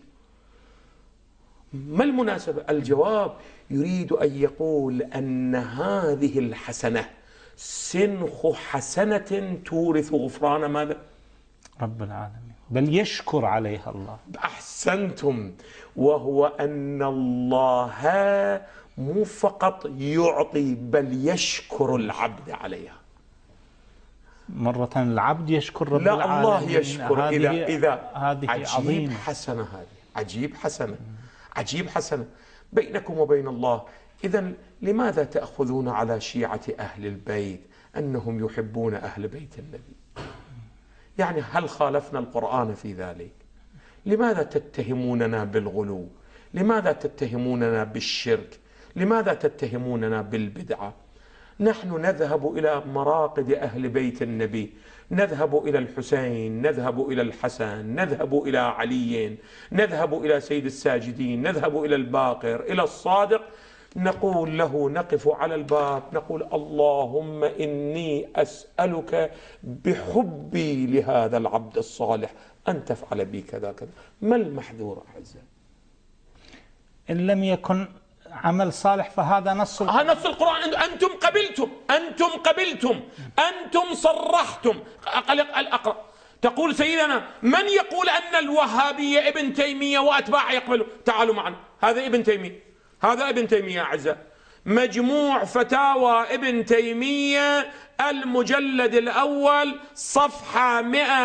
ما المناسبة؟ الجواب يريد أن يقول أن هذه الحسنة سنخ حسنة تورث غفران ماذا؟ رب العالمين، بل يشكر عليها الله. أحسنتم. وهو أن الله مو فقط يعطي بل يشكر العبد عليها. مرة العبد يشكر رب لا العالمين. الله يشكر إذا هذه عجيب عظيمة. حسنة، هذه عجيب حسنة، عجيب حسنة بينكم وبين الله. إذا لماذا تأخذون على شيعة أهل البيت أنهم يحبون أهل بيت النبي؟ يعني هل خالفنا القرآن في ذلك؟ لماذا تتهموننا بالغلو؟ لماذا تتهموننا بالشرك؟ لماذا تتهموننا بالبدعة؟ نحن نذهب إلى مراقد أهل بيت النبي، نذهب إلى الحسين، نذهب إلى الحسن، نذهب إلى علي، نذهب إلى سيد الساجدين، نذهب إلى الباقر، إلى الصادق، نقول له، نقف على الباب نقول اللهم إني أسألك بحبي لهذا العبد الصالح أن تفعل بي كذا كذا. ما المحذور أعزائي؟ إن لم يكن عمل صالح فهذا نص القرآن. نص القرآن. أنتم قبلتم، أنتم صرحتم. الأقرأ تقول سيدنا من يقول أن الوهابية ابن تيمية وأتباعه يقبلوا؟ تعالوا معنا، هذا ابن تيمية، هذا ابن تيمية أعزائي. مجموع فتاوى ابن تيمية المجلد الأول صفحة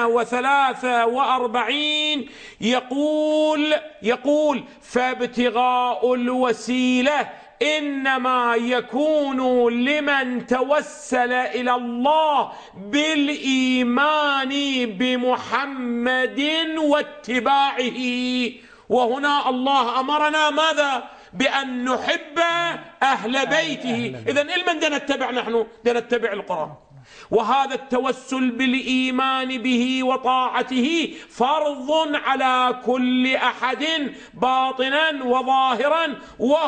143 يقول فابتغاء الوسيلة إنما يكون لمن توسل إلى الله بالإيمان بمحمد واتباعه. وهنا الله أمرنا ماذا؟ بأن نحب أهل بيته. إذن من نتبع نحن؟ نتبع القرآن. وهذا التوسل بالإيمان به وطاعته فرض على كل أحد باطنا وظاهرا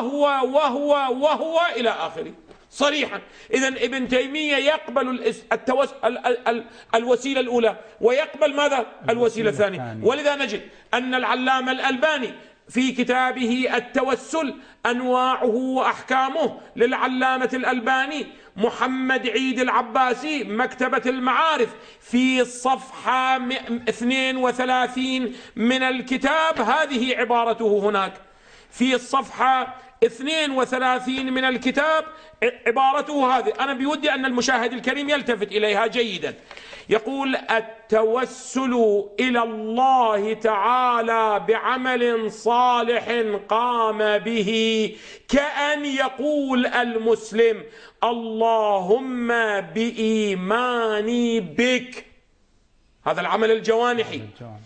وهو إلى آخره صريحا. إذن ابن تيمية يقبل الوسيلة الأولى ويقبل ماذا؟ الوسيلة الثانية. ولذا نجد أن العلامة الألباني في كتابه التوسل أنواعه وأحكامه للعلامة الألباني محمد عيد العباسي مكتبة المعارف في صفحة 32 من الكتاب، هذه عبارته هناك: في الصفحة 32 من الكتاب، عبارته هذه، أنا بودي أن المشاهد الكريم يلتفت إليها جيدا. يقول: التوسل إلى الله تعالى بعمل صالح قام به كأن يقول المسلم: اللهم بإيماني بك، هذا العمل الجوانحي،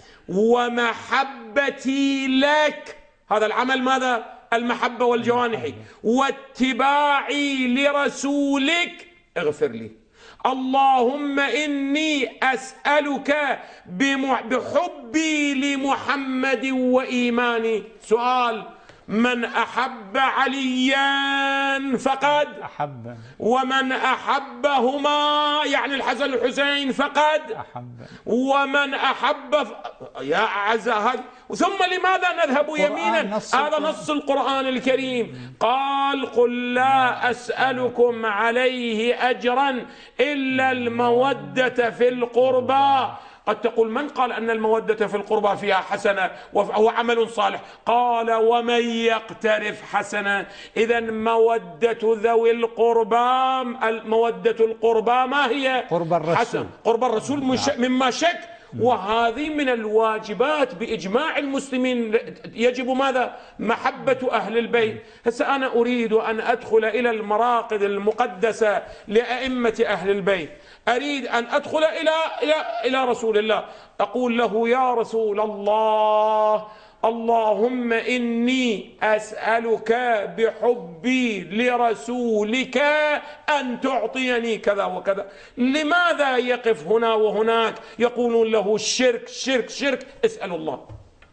ومحبتي لك، هذا العمل ماذا؟ المحبة والجوانحي، واتباعي لرسولك اغفر لي. اللهم إني أسألك بحبي لمحمد وإيماني. سؤال: من أحب عليا فقد أحب، ومن أحبهما يعني الحسن والحسين فقد أحب، ومن أحب يا أعزائي هذا. ثم لماذا نذهب يمينا؟ هذا نص القرآن الكريم. قال: قل لا أسألكم عليه أجرا إلا المودة في القربى. قد تقول: من قال أن المودة في القربى فيها حسنة وهو عمل صالح؟ قال: ومن يقترف حسنة. إذا مودة ذوي القربى، مودة القربى ما هي؟ قرب الرسول، قرب الرسول مما شك، وهذه من الواجبات بإجماع المسلمين. يجب ماذا؟ محبة أهل البيت. هسه أنا أريد أن أدخل إلى المراقد المقدسة لأئمة أهل البيت، أريد أن أدخل إلى رسول الله، أقول له: يا رسول الله، اللهم إني أسألك بحبي لرسولك أن تعطيني كذا وكذا. لماذا يقف هنا وهناك يقولون له الشرك شرك شرك؟ اسأل الله.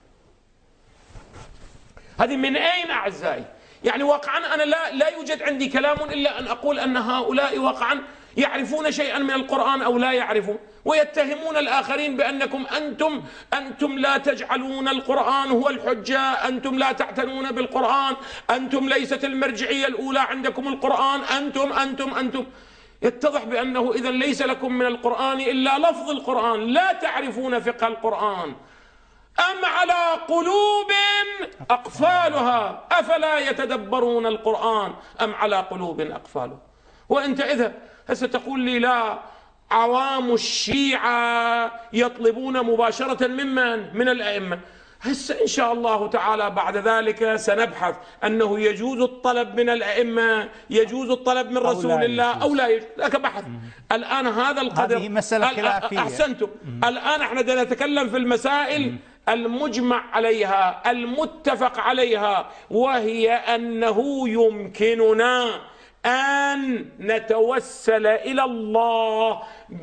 هذه من أين أعزائي؟ يعني واقعا أنا لا يوجد عندي كلام إلا أن أقول أن هؤلاء واقعا يعرفون شيئا من القرآن أو لا يعرفون، ويتهمون الآخرين بأنكم أنتم لا تجعلون القرآن هو الحجة، أنتم لا تعتنون بالقرآن، أنتم ليست المرجعية الأولى عندكم القرآن، أنتم. يتضح بأنه إذن ليس لكم من القرآن إلا لفظ القرآن، لا تعرفون فقه القرآن. أم على قلوب أقفالها أفلا يتدبرون القرآن أم على قلوب أقفالها. وأنت إذا هسه تقول لي: لا، عوام الشيعة يطلبون مباشرة من الأئمة. هسه إن شاء الله تعالى بعد ذلك سنبحث أنه يجوز الطلب من الأئمة، يجوز الطلب من رسول الله أو لا يجوز، لك بحث. الآن هذا القدر هذه مسألة خلافية. أحسنتم. الآن احنا نتكلم في المسائل المجمع عليها المتفق عليها، وهي أنه يمكننا أن نتوسل إلى الله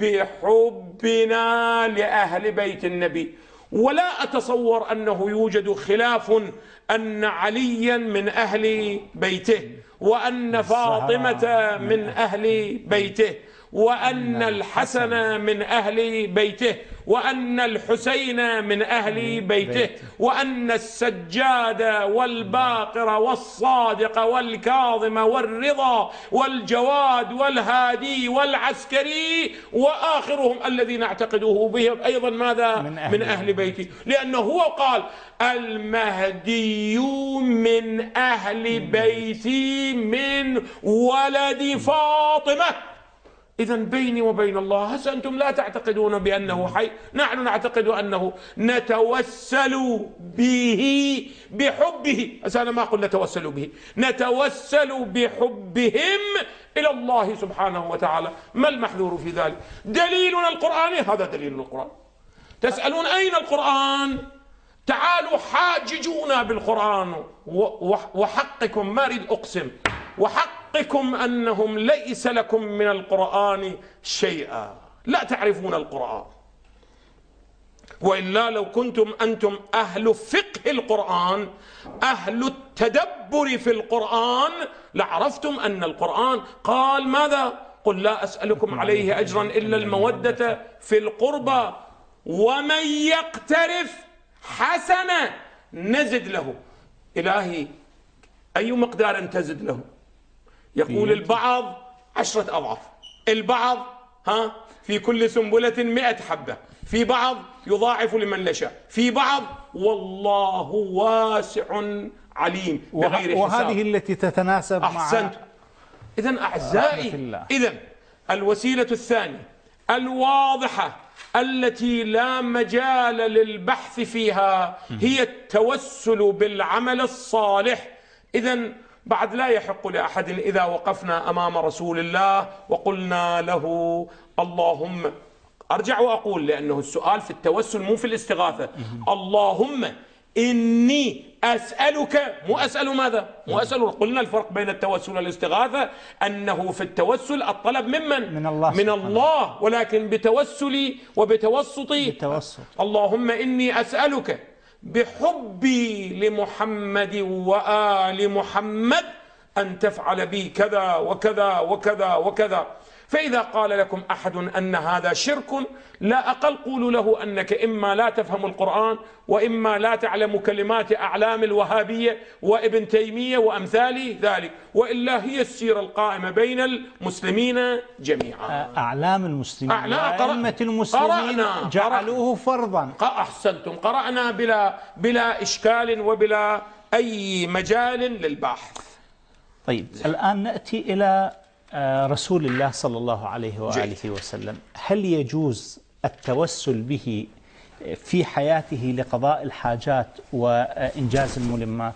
بحبنا لأهل بيت النبي. ولا أتصور أنه يوجد خلاف أن عليا من أهل بيته، وأن فاطمة من أهل بيته، وأن الحسن من أهل بيته، وأن الحسين من أهل بيته، وأن السجاد والباقر والصادق والكاظم والرضا والجواد والهادي والعسكري وآخرهم الذي نعتقده بهم أيضا ماذا؟ من أهل بيته، لأنه هو قال: المهدي من أهل بيتي من ولد فاطمة. إذن بيني وبين الله، هسه أنتم لا تعتقدون بأنه حي، نحن نعتقد أنه نتوسل به بحبه. هسه أنا ما أقول نتوسل به، نتوسل بحبهم إلى الله سبحانه وتعالى. ما المحذور في ذلك؟ دليلنا القرآني، هذا دليل القرآن. تسألون أين القرآن؟ تعالوا حاججونا بالقرآن، وحقكم ما أريد أقسم، وحقكم أنهم ليس لكم من القرآن شيئا، لا تعرفون القرآن. وإلا لو كنتم أنتم أهل فقه القرآن، أهل التدبر في القرآن، لعرفتم أن القرآن قال ماذا؟ قل لا أسألكم عليه أجرا إلا المودة في القربى، ومن يقترف حسنة نزد له. إلهي أي مقدار تزد له؟ يقول البعض 10 أضعاف، البعض في كل سنبلة 100 حبة، في بعض يضاعف لمن نشاء، في بعض والله واسع عليم بغير حساب. وهذه التي تتناسب مع أحسنت. إذن أعزائي، إذن الوسيلة الثانية الواضحة التي لا مجال للبحث فيها هي التوسل بالعمل الصالح. إذن بعد لا يحق لأحد إذا وقفنا أمام رسول الله وقلنا له اللهم، أرجع وأقول لأنه السؤال في التوسل مو في الاستغاثة، اللهم إني أسألك، مو أسأل ماذا؟ مو أسأل. قلنا الفرق بين التوسل والاستغاثة أنه في التوسل الطلب ممن؟ من الله، ولكن بتوسلي وبتوسطي اللهم إني أسألك بحبي لمحمد وآل محمد أن تفعل بي كذا وكذا وكذا وكذا. فإذا قال لكم أحد أن هذا شرك، لا أقل قولوا له أنك إما لا تفهم القرآن، وإما لا تعلم كلمات أعلام الوهابية وابن تيمية وأمثال ذلك، وإلا هي السيرة القائمة بين المسلمين جميعا. أعلام المسلمين أئمة المسلمين جعلوه فرضا. أحسنتم، قرأنا بلا إشكال وبلا أي مجال للبحث. طيب الآن نأتي إلى رسول الله صلى الله عليه وآله وسلم. هل يجوز التوسل به في حياته لقضاء الحاجات وإنجاز الملمات؟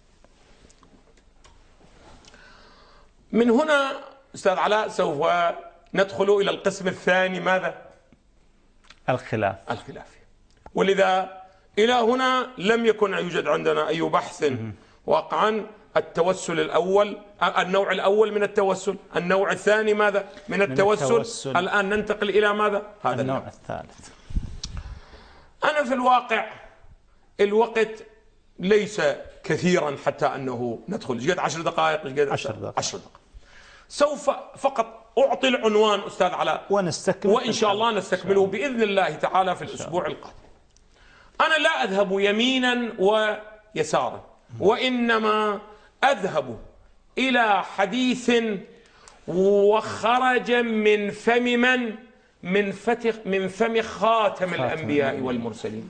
من هنا أستاذ علاء سوف ندخل إلى القسم الثاني، ماذا؟ الخلاف. ولذا إلى هنا لم يكن يوجد عندنا أي بحث واقعا. التوسل الأول، النوع الأول من التوسل، النوع الثاني ماذا؟ من التوسل. الآن ننتقل إلى ماذا؟ هذا النوع الثالث. أنا في الواقع الوقت ليس كثيرا حتى أنه ندخل. قد 10 دقائق، 10 دقائق. سوف فقط أعطي العنوان أستاذ علاء ونستكمل، وإن شاء الله نستكمله بإذن الله تعالى في الأسبوع القادم. أنا لا أذهب يمينا ويسارا، وإنما أذهب إلى حديث وخرج من فم من؟ من فم خاتم الأنبياء والمرسلين.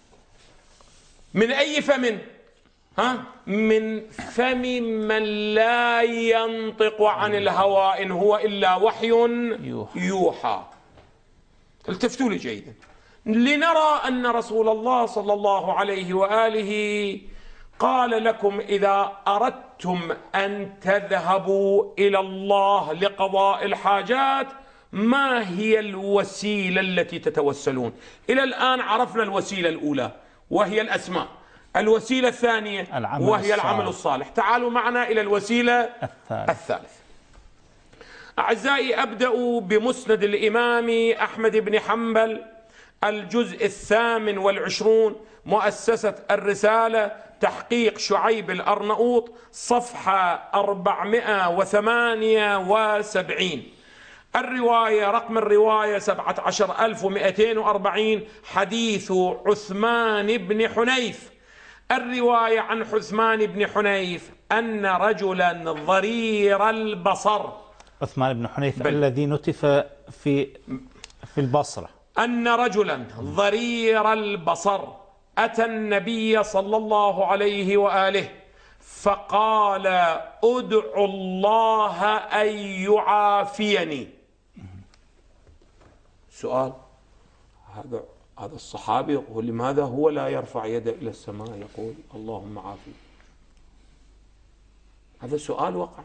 من أي فم؟ من فم من لا ينطق عن الهوى إن هو إلا وحي يوحى. التفتوا لي جيدا لنرى أن رسول الله صلى الله عليه وآله قال لكم إذا أردتم أن تذهبوا إلى الله لقضاء الحاجات ما هي الوسيلة التي تتوسلون؟ إلى الآن عرفنا الوسيلة الأولى وهي الأسماء، الوسيلة الثانية وهي العمل الصالح. تعالوا معنا إلى الوسيلة الثالث. أعزائي، أبدأ بمسند الإمام أحمد بن حنبل، الجزء 28، مؤسسة الرسالة، تحقيق شعيب الأرنؤوط، صفحة 478. الرواية رقم الرواية 17240، حديث عثمان بن حنيف. الرواية عن عثمان بن حنيف أن رجلا ضرير البصر، عثمان بن حنيف الذي نتف في البصرة، أن رجلا ضرير البصر أتى النبي صلى الله عليه وآله فقال أدعو الله أن يعافيني. سؤال، هذا الصحابي يقول لماذا هو لا يرفع يده إلى السماء يقول اللهم عافي؟ هذا سؤال وقع.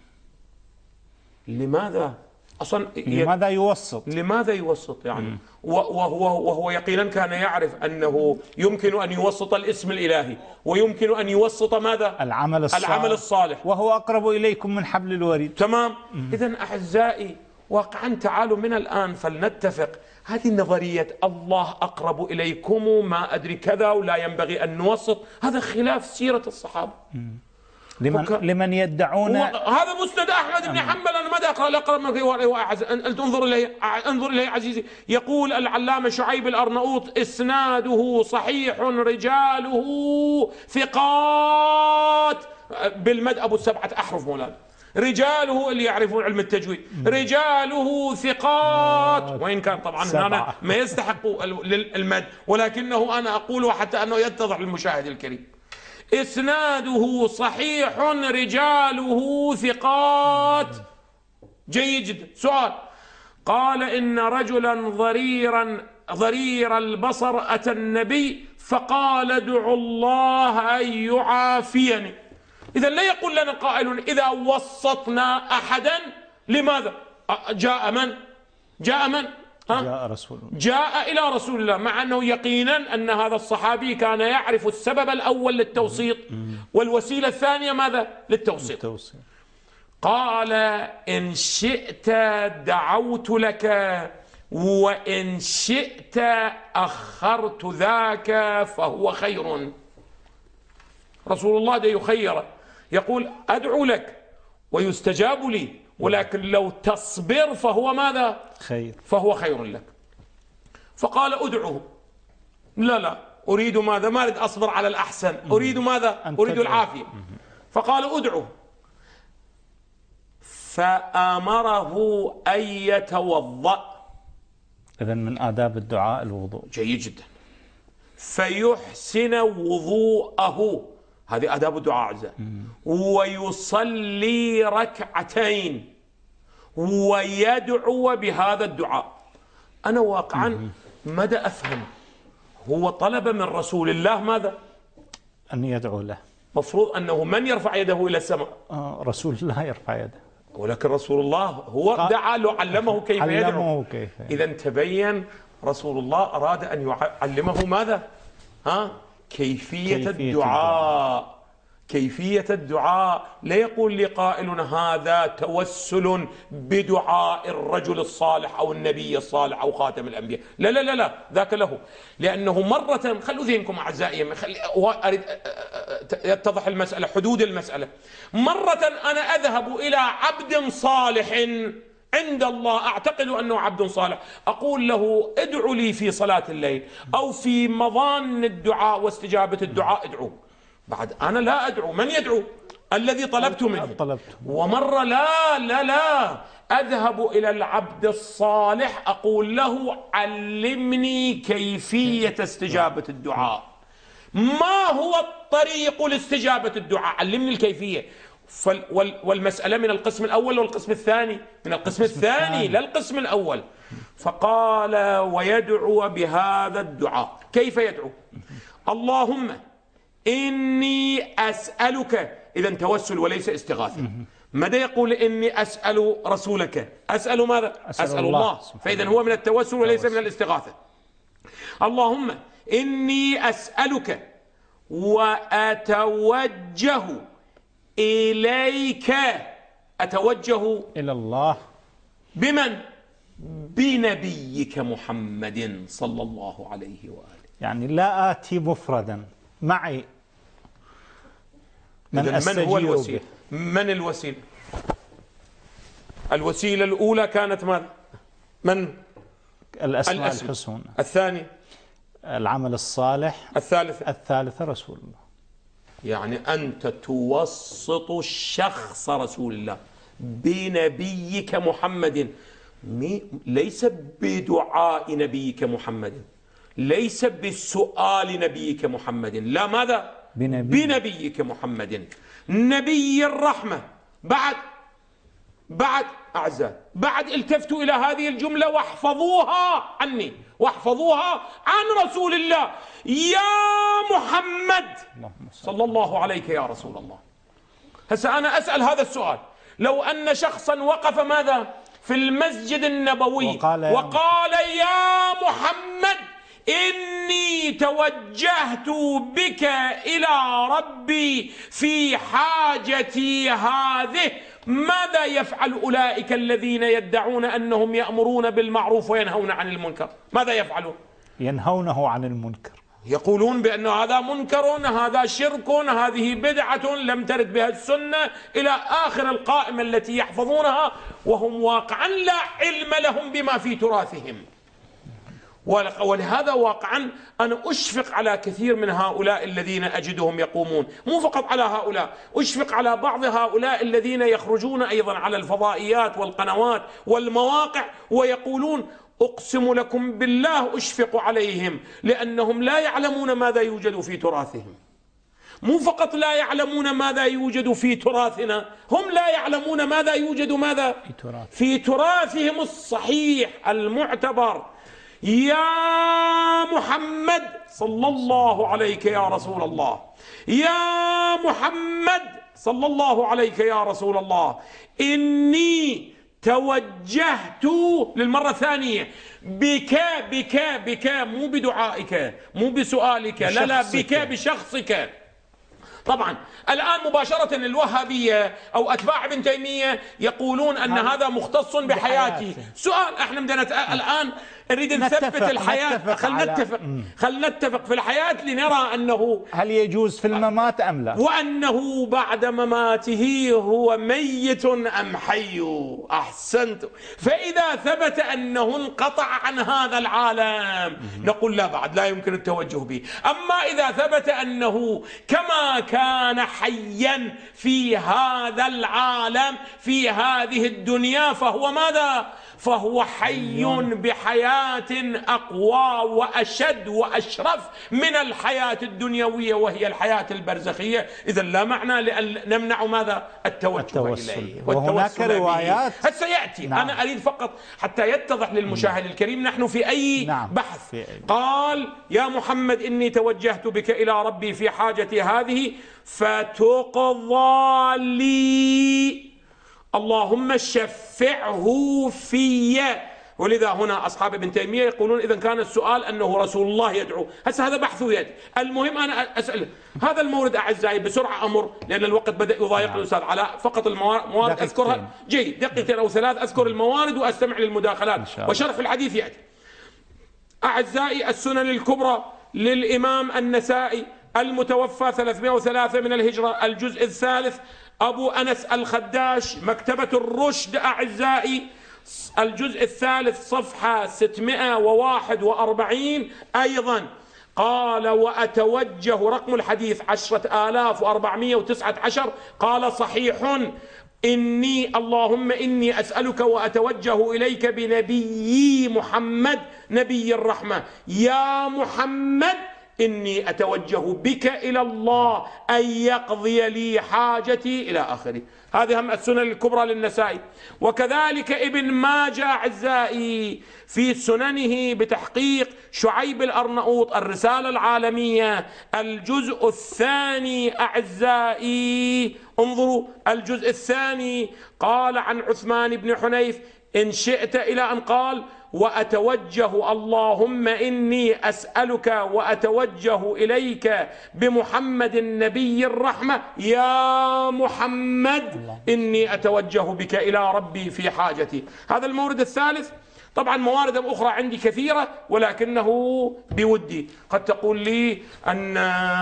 لماذا أصلا لماذا يوسط يعني؟ وهو يقينا كان يعرف أنه يمكن أن يوسط الاسم الإلهي ويمكن أن يوسط ماذا؟ العمل الصالح، وهو أقرب إليكم من حبل الوريد. تمام. إذن أعزائي، واقعا تعالوا من الآن فلنتفق هذه النظرية الله أقرب إليكم ما أدري كذا ولا ينبغي أن نوسط، هذا خلاف سيرة الصحابة. لمن يدعون هذا مسند أحمد بن حنبل. أنا ماذا أقرأ من انظر إليه عزيزي. يقول العلامة شعيب الأرنؤوط إسناده صحيح، رجاله ثقات، بالمد أبو 7 أحرف مولانا، رجاله اللي يعرفون علم التجويد، رجاله ثقات، وإن كان طبعا هنا ما يستحق المد، ولكنه أنا أقوله حتى أنه يتضح للمشاهد الكريم. إسناده صحيح رجاله ثقات. جيد جدا. سؤال: قال إن رجلا ضرير البصر أتى النبي فقال ادعوا الله أن يعافيني. إذا لا يقول لنا قائل إذا وسطنا أحدا لماذا؟ جاء من؟ جاء رسول الله، جاء إلى رسول الله، مع أنه يقينا أن هذا الصحابي كان يعرف السبب الأول للتوسيط والوسيلة الثانية ماذا؟ للتوسيط. قال إن شئت دعوت لك وإن شئت أخرت ذاك فهو خير. رسول الله ده يخير، يقول أدعو لك ويستجاب لي، ولكن لو تصبر فهو ماذا؟ خير، فهو خير لك. فقال أدعوه. لا أريد ماذا؟ ما أريد أصبر على الأحسن، أريد ماذا؟ أريد العافية. فقال أدعوه، فآمره أن يتوضأ. إذن من آداب الدعاء الوضوء. جيد جدا. فيحسن وضوءه، هذه آداب الدعاء أعزائي، ويصلي ركعتين ويدعو بهذا الدعاء. أنا واقعا مدى أفهم، هو طلب من رسول الله ماذا؟ أن يدعو له. مفروض أنه من يرفع يده إلى السماء؟ رسول الله يرفع يده، ولكن رسول الله هو دعا له، علمه كيف يدعو. إذا تبين رسول الله أراد أن يعلمه ماذا؟ كيفية الدعاء. كيفية الدعاء. لا يقول لي قائل هذا توسل بدعاء الرجل الصالح أو النبي الصالح أو خاتم الأنبياء. لا لا لا لا، ذاك له. لأنه مرة، خلوا ذهنكم أعزائي، أريد يتضح المسألة، حدود المسألة. مرة أنا أذهب إلى عبد صالح عند الله، أعتقد أنه عبد صالح، أقول له ادعو لي في صلاة الليل أو في مظان الدعاء واستجابة الدعاء ادعو. بعد أنا لا أدعو، من يدعو؟ الذي طلبت منه. ومرة لا أذهب إلى العبد الصالح أقول له علمني كيفية استجابة الدعاء. ما هو الطريق لاستجابة الدعاء؟ علمني الكيفية. والمسألة من القسم الأول والقسم الثاني، من القسم الثاني لا القسم الأول. فقال ويدعو بهذا الدعاء. كيف يدعو؟ اللهم إني أسألك، إذا توسل وليس استغاثة. ماذا يقول إني أسأل رسولك؟ أسأل ماذا؟ أسأل الله. فإذا هو من التوسل وليس من الاستغاثة. اللهم إني أسألك وأتوجه إليك، أتوجه إلى الله. بمن؟ بنبيك محمد صلى الله عليه وآله. يعني لا آتي مفردا، معي من هو الوسيلة؟ من الوسيلة؟ الوسيلة الأولى كانت ماذا؟ من؟ الأسماء الحسنى. الثاني العمل الصالح. الثالثة رسول الله. يعني أنت توسط الشخص رسول الله بنبيك محمد، ليس بدعاء نبيك محمد، ليس بسؤال نبيك محمد، لا، ماذا؟ بنبيك محمد، نبي الرحمة. بعد أعزائي، بعد التفتوا إلى هذه الجملة واحفظوها عني، واحفظوها عن رسول الله. يا محمد صلى الله عليك يا رسول الله. هسه أنا أسأل هذا السؤال: لو أن شخصا وقف ماذا في المسجد النبوي وقال يا محمد إني توجهت بك إلى ربي في حاجتي هذه، ماذا يفعل أولئك الذين يدعون أنهم يأمرون بالمعروف وينهون عن المنكر؟ ماذا يفعلون؟ ينهونه عن المنكر، يقولون بأن هذا منكر، هذا شرك، هذه بدعة لم ترد بها السنة، إلى آخر القائمة التي يحفظونها، وهم واقعا لا علم لهم بما في تراثهم. ولهذا واقعا أنا أشفق على كثير من هؤلاء الذين أجدهم يقومون، مو فقط على هؤلاء، أشفق على بعض هؤلاء الذين يخرجون أيضا على الفضائيات والقنوات والمواقع ويقولون أقسم لكم بالله أشفق عليهم، لأنهم لا يعلمون ماذا يوجد في تراثهم. مو فقط لا يعلمون ماذا يوجد في تراثنا، هم لا يعلمون ماذا يوجد ماذا في تراثهم الصحيح المعتبر. يا محمد صلى الله عليك يا رسول الله، يا محمد صلى الله عليك يا رسول الله، إني توجهت للمرة الثانية بك بك بك، مو بدعائك مو بسؤالك، لا لا، بك بشخصك. طبعا الآن مباشرة الوهابية أو أتباع ابن تيمية يقولون أن هذا مختص بحياتي. سؤال، احنا بدنا الآن نريد نثبت الحياة، خلينا نتفق في الحياة لنرى أنه هل يجوز في الممات أم لا، وأنه بعد مماته هو ميت أم حي. أحسنت. فإذا ثبت أنه انقطع عن هذا العالم نقول لا، بعد لا يمكن التوجه به. أما إذا ثبت أنه كما كان حيا في هذا العالم في هذه الدنيا فهو ماذا؟ فهو حي بحياة أقوى وأشد وأشرف من الحياة الدنيوية وهي الحياة البرزخية. إذا لا معنى لأن نمنع ماذا؟ التوجه إليه. وهناك روايات سيأتي. نعم. أنا أريد فقط حتى يتضح للمشاهد الكريم نحن في أي بحث. قال يا محمد إني توجهت بك إلى ربي في حاجتي هذه فتقضى لي، اللهم شفعه في. ولذا هنا أصحاب ابن تيمية يقولون إذا كان السؤال أنه رسول الله يدعو. هسه هذا بحث يد. المهم أنا أسأل هذا المورد أعزائي بسرعة أمر، لأن الوقت بدأ يضايق الأستاذ علاء. فقط الموارد أذكرها، جيد، دقيقتين أو ثلاث أذكر الموارد وأستمع للمداخلات وشرح الحديث يأتي. أعزائي، السنن الكبرى للإمام النسائي المتوفى 303 من الهجرة، الجزء الثالث، أبو أنس الخداش، مكتبة الرشد أعزائي، الجزء الثالث صفحة 641 أيضا. قال وأتوجه، رقم الحديث 10,419، قال صحيح إني اللهم إني أسألك وأتوجه إليك بنبي محمد نبي الرحمة، يا محمد إني أتوجه بك إلى الله أن يقضي لي حاجتي إلى آخره. هذه هم السنن الكبرى للنسائي. وكذلك ابن ماجه أعزائي في سننه بتحقيق شعيب الأرنؤوط، الرسالة العالمية، الجزء الثاني أعزائي، انظروا الجزء الثاني، قال عن عثمان بن حنيف إن شئت إلى أن قال وأتوجه اللهم إني أسألك وأتوجه إليك بمحمد النبي الرحمة، يا محمد إني أتوجه بك إلى ربي في حاجتي. هذا المورد الثالث. طبعا موارد أخرى عندي كثيرة ولكنه بودي. قد تقول لي أن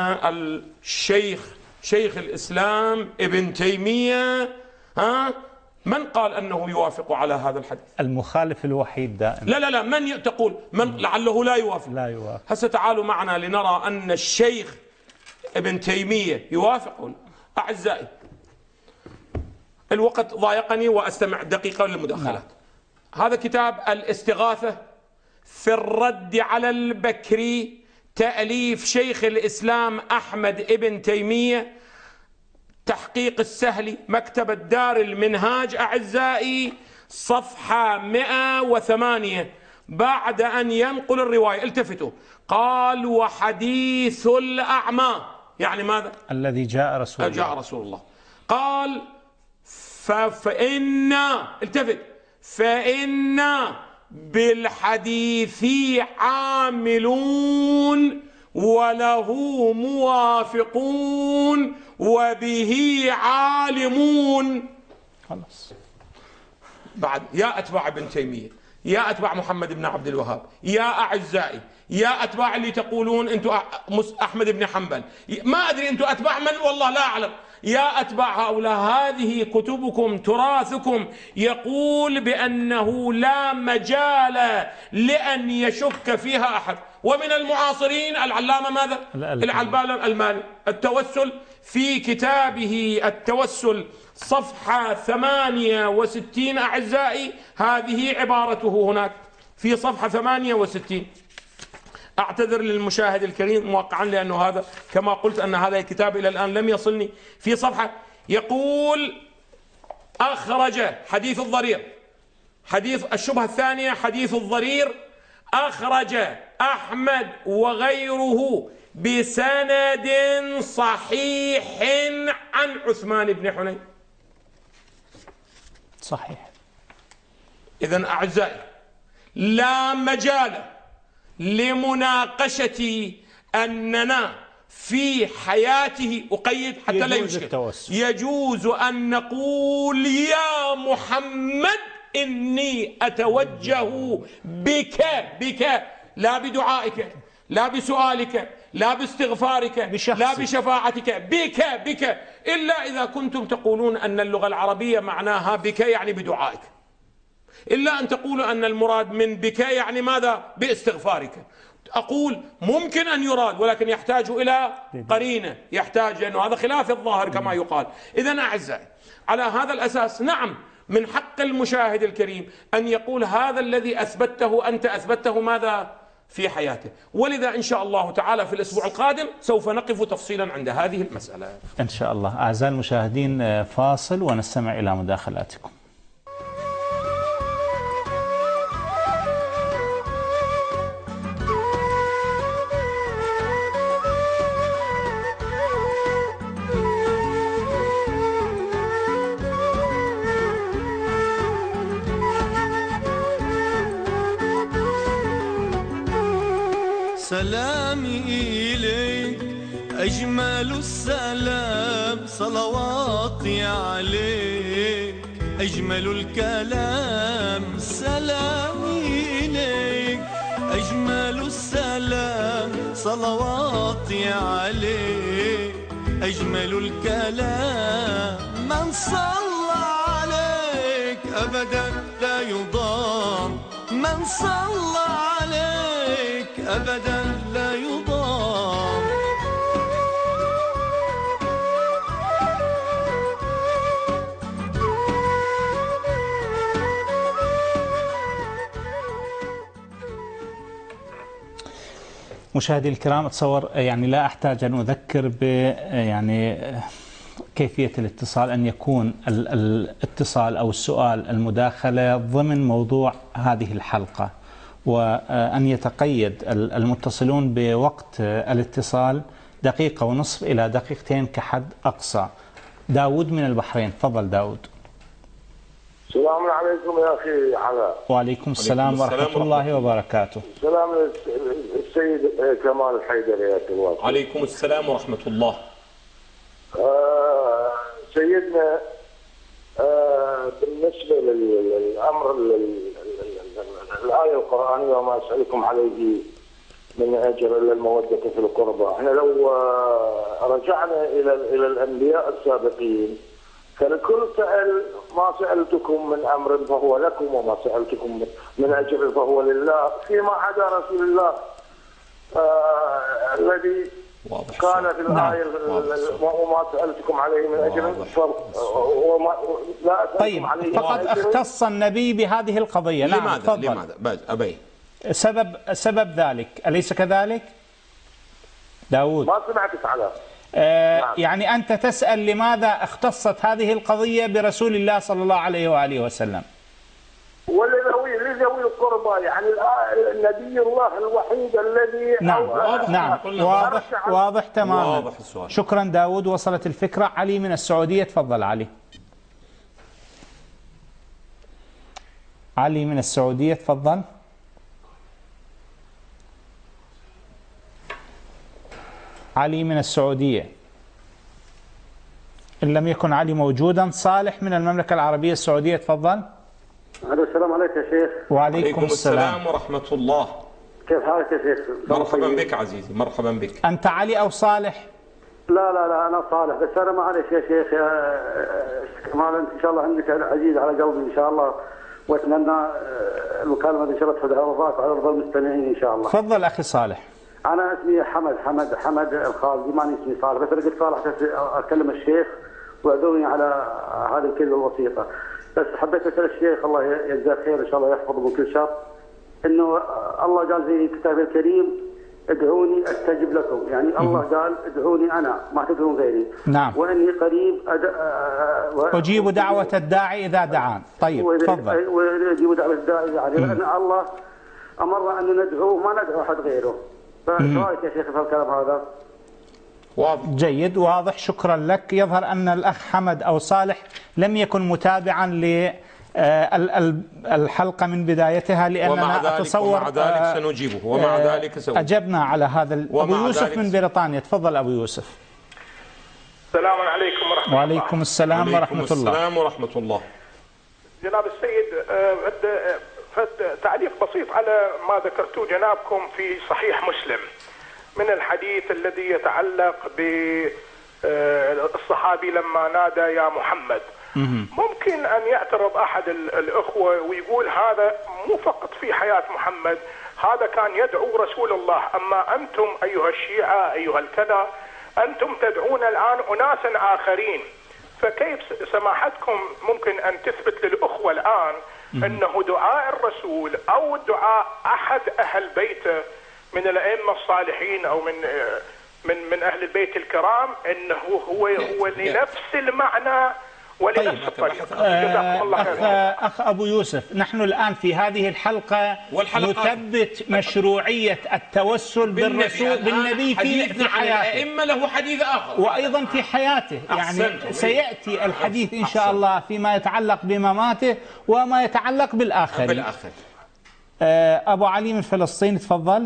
شيخ الإسلام ابن تيمية من قال أنه يوافق على هذا الحديث؟ المخالف الوحيد دائما. لا من تقول من لعله لا يوافق. هسه تعالوا معنا لنرى أن الشيخ ابن تيمية يوافق. أعزائي الوقت ضايقني وأستمع دقيقة للمداخلات. هذا كتاب الاستغاثة في الرد على البكري، تأليف شيخ الإسلام أحمد ابن تيمية، تحقيق السهلي، مكتبة دار المنهاج أعزائي، صفحة 108، بعد أن ينقل الرواية. التفتوا، قال وحديث الأعمى، يعني ماذا؟ الذي جاء رسول الله. جاء رسول الله. قال فإن، التفت، فإن بالحديث عاملون وله موافقون وبه عالمون. خلاص. بعد يا أتباع ابن تيمية، يا أتباع محمد بن عبد الوهاب، يا أعزائي، يا أتباع اللي تقولون أنتم أحمد بن حنبل، ما أدري أنتم أتباع من، والله لا أعلم. يا أتباع هؤلاء، هذه كتبكم، تراثكم يقول بأنه لا مجال لأن يشك فيها أحد. ومن المعاصرين العلامة ماذا؟ العلباني المالي، التوسل في كتابه التوسل صفحة 68 أعزائي، هذه عبارته هناك في صفحة 68. أعتذر للمشاهد الكريم موقعا، لأنه هذا كما قلت أن هذا الكتاب إلى الآن لم يصلني في صفحة. يقول: أخرج حديث الضرير، حديث الشبهة الثانية حديث الضرير، أخرج أحمد وغيره بسند صحيح عن عثمان بن حنين. صحيح. إذن أعزائي، لا مجال لمناقشة أننا في حياته، أقيد حتى لا يشكل، يجوز أن نقول: يا محمد إني أتوجه بك لا بدعائك، لا بسؤالك، لا باستغفارك، لا بشفاعتك، بك إلا إذا كنتم تقولون أن اللغة العربية معناها بك يعني بدعائك، إلا أن تقولوا أن المراد من بك يعني ماذا؟ باستغفارك. أقول ممكن أن يراد، ولكن يحتاج إلى قرينة، يحتاج، لأنه هذا خلاف الظاهر كما يقال. إذن أعزائي، على هذا الأساس نعم، من حق المشاهد الكريم أن يقول: هذا الذي أثبته أنت أثبته ماذا؟ في حياته. ولذا إن شاء الله تعالى في الأسبوع القادم سوف نقف تفصيلا عند هذه المسألة إن شاء الله. أعزائي المشاهدين، فاصل ونستمع إلى مداخلاتكم. سلامي إليك أجمل السلام، صلواتي عليك أجمل الكلام. سلامي إليك أجمل السلام، صلواتي عليك أجمل الكلام. من صلى عليك أبدا لا يضام، من صلى عليك أبدا لا يضام. مشاهدي الكرام، أتصور يعني لا أحتاج أن أذكر يعني كيفية الاتصال، أن يكون الاتصال أو السؤال المداخلة ضمن موضوع هذه الحلقة، وأن يتقيد المتصلون بوقت الاتصال دقيقة ونصف إلى دقيقتين كحد أقصى. داود من البحرين، تفضل داود. السلام عليكم يا أخي علاء. وعليكم السلام ورحمة الله وبركاته. السلام السيد كمال الحيدري يا أخي. عليكم السلام ورحمة الله. سيدنا، بالنسبة للأمر الآية القرآنية: وما أسألكم عليه من أجر إلا المودة في القربى. احنا لو رجعنا إلى الأنبياء السابقين فالكل سأل: ما سألتكم من أمر فهو لكم، وما سألتكم من أجر فهو لله، فيما عدا رسول الله الذي قال في الآية: وما سألتكم عليه من أجر لا أسألكم عليه. طيب، فقد اختص النبي بهذه القضية. لماذا؟ لماذا؟ أبي سبب ذلك أليس كذلك داود؟ ما سمعتك على يعني أنت تسأل لماذا اختصت هذه القضية برسول الله صلى الله عليه وآله وسلم؟ ولذوي القربى، يعني النبي الله الوحيد الذي واضح تماما. شكرا داود، وصلت الفكرة. علي من السعودية، تفضل علي. علي من السعودية، تفضل. علي من السعودية. إن لم يكن علي موجودا، صالح من المملكة العربية السعودية، تفضل. السلام عليكم يا شيخ. وعليكم السلام ورحمة الله. كيف حالك يا شيخ؟ مرحبا بك عزيزي، مرحبا بك. أنت علي أو صالح؟ لا أنا صالح، بس أنا معلش يا شيخ كمال، أنت إن شاء الله عندك عزيز على قلبي إن شاء الله، وأتمنى المكالمة إن شاء الله تفيد رضاك وعلى رضا المستمعين إن شاء الله. تفضل أخي صالح. أنا اسمي حمد الخالدي، ماني اسمي صالح، بس أنا قلت صالح أكلم الشيخ وأعذرني على هذه الكلمة البسيطة. بس حبيت أسأل الشيخ الله يجزاه خير إن شاء الله، يحفظه من كل شر، إنه الله قال في كتابه الكريم: ادعوني استجب لكم، يعني الله قال ادعوني انا ما تدعون غيري. نعم. واني قريب اجيب دعوة الداعي اذا دعان. طيب تفضل. واجيب دعوة الداعي اذا دعان، لان الله امرنا ان ندعوه ما ندعو احد غيره. فرايك يا شيخ في الكلام هذا؟ واضح. جيد، واضح، شكرا لك. يظهر ان الاخ حمد او صالح لم يكن متابعا للحلقة من بدايتها، لاننا اتصور ومع ذلك سنجيبه، ومع ذلك اجبنا على هذا. ابو يوسف من بريطانيا، تفضل ابو يوسف. السلام عليكم ورحمة الله. وعليكم السلام ورحمة الله. السلام ورحمة الله. جناب السيد، تعليق بسيط على ما ذكرتوه جنابكم في صحيح مسلم من الحديث الذي يتعلق بالصحابي لما نادى يا محمد. ممكن أن يعترض أحد الأخوة ويقول هذا مو فقط في حياة محمد، هذا كان يدعو رسول الله، أما أنتم أيها الشيعة أيها الكذا أنتم تدعون الآن أناسا آخرين، فكيف سماحتكم ممكن أن تثبت للأخوة الآن أنه دعاء الرسول أو دعاء أحد أهل بيته من الأئمة الصالحين أو من أهل البيت الكرام أنه هو لنفس المعنى ولنفس الطريقة؟ أخ أبو يوسف، نحن الآن في هذه الحلقة نثبت مشروعية التوسل بالنبي في حياته. الأئمة له حديث آخر وأيضا في حياته، يعني سيأتي الحديث إن شاء الله فيما يتعلق بمماته وما يتعلق بالآخرين. أبو علي من فلسطين، تفضل.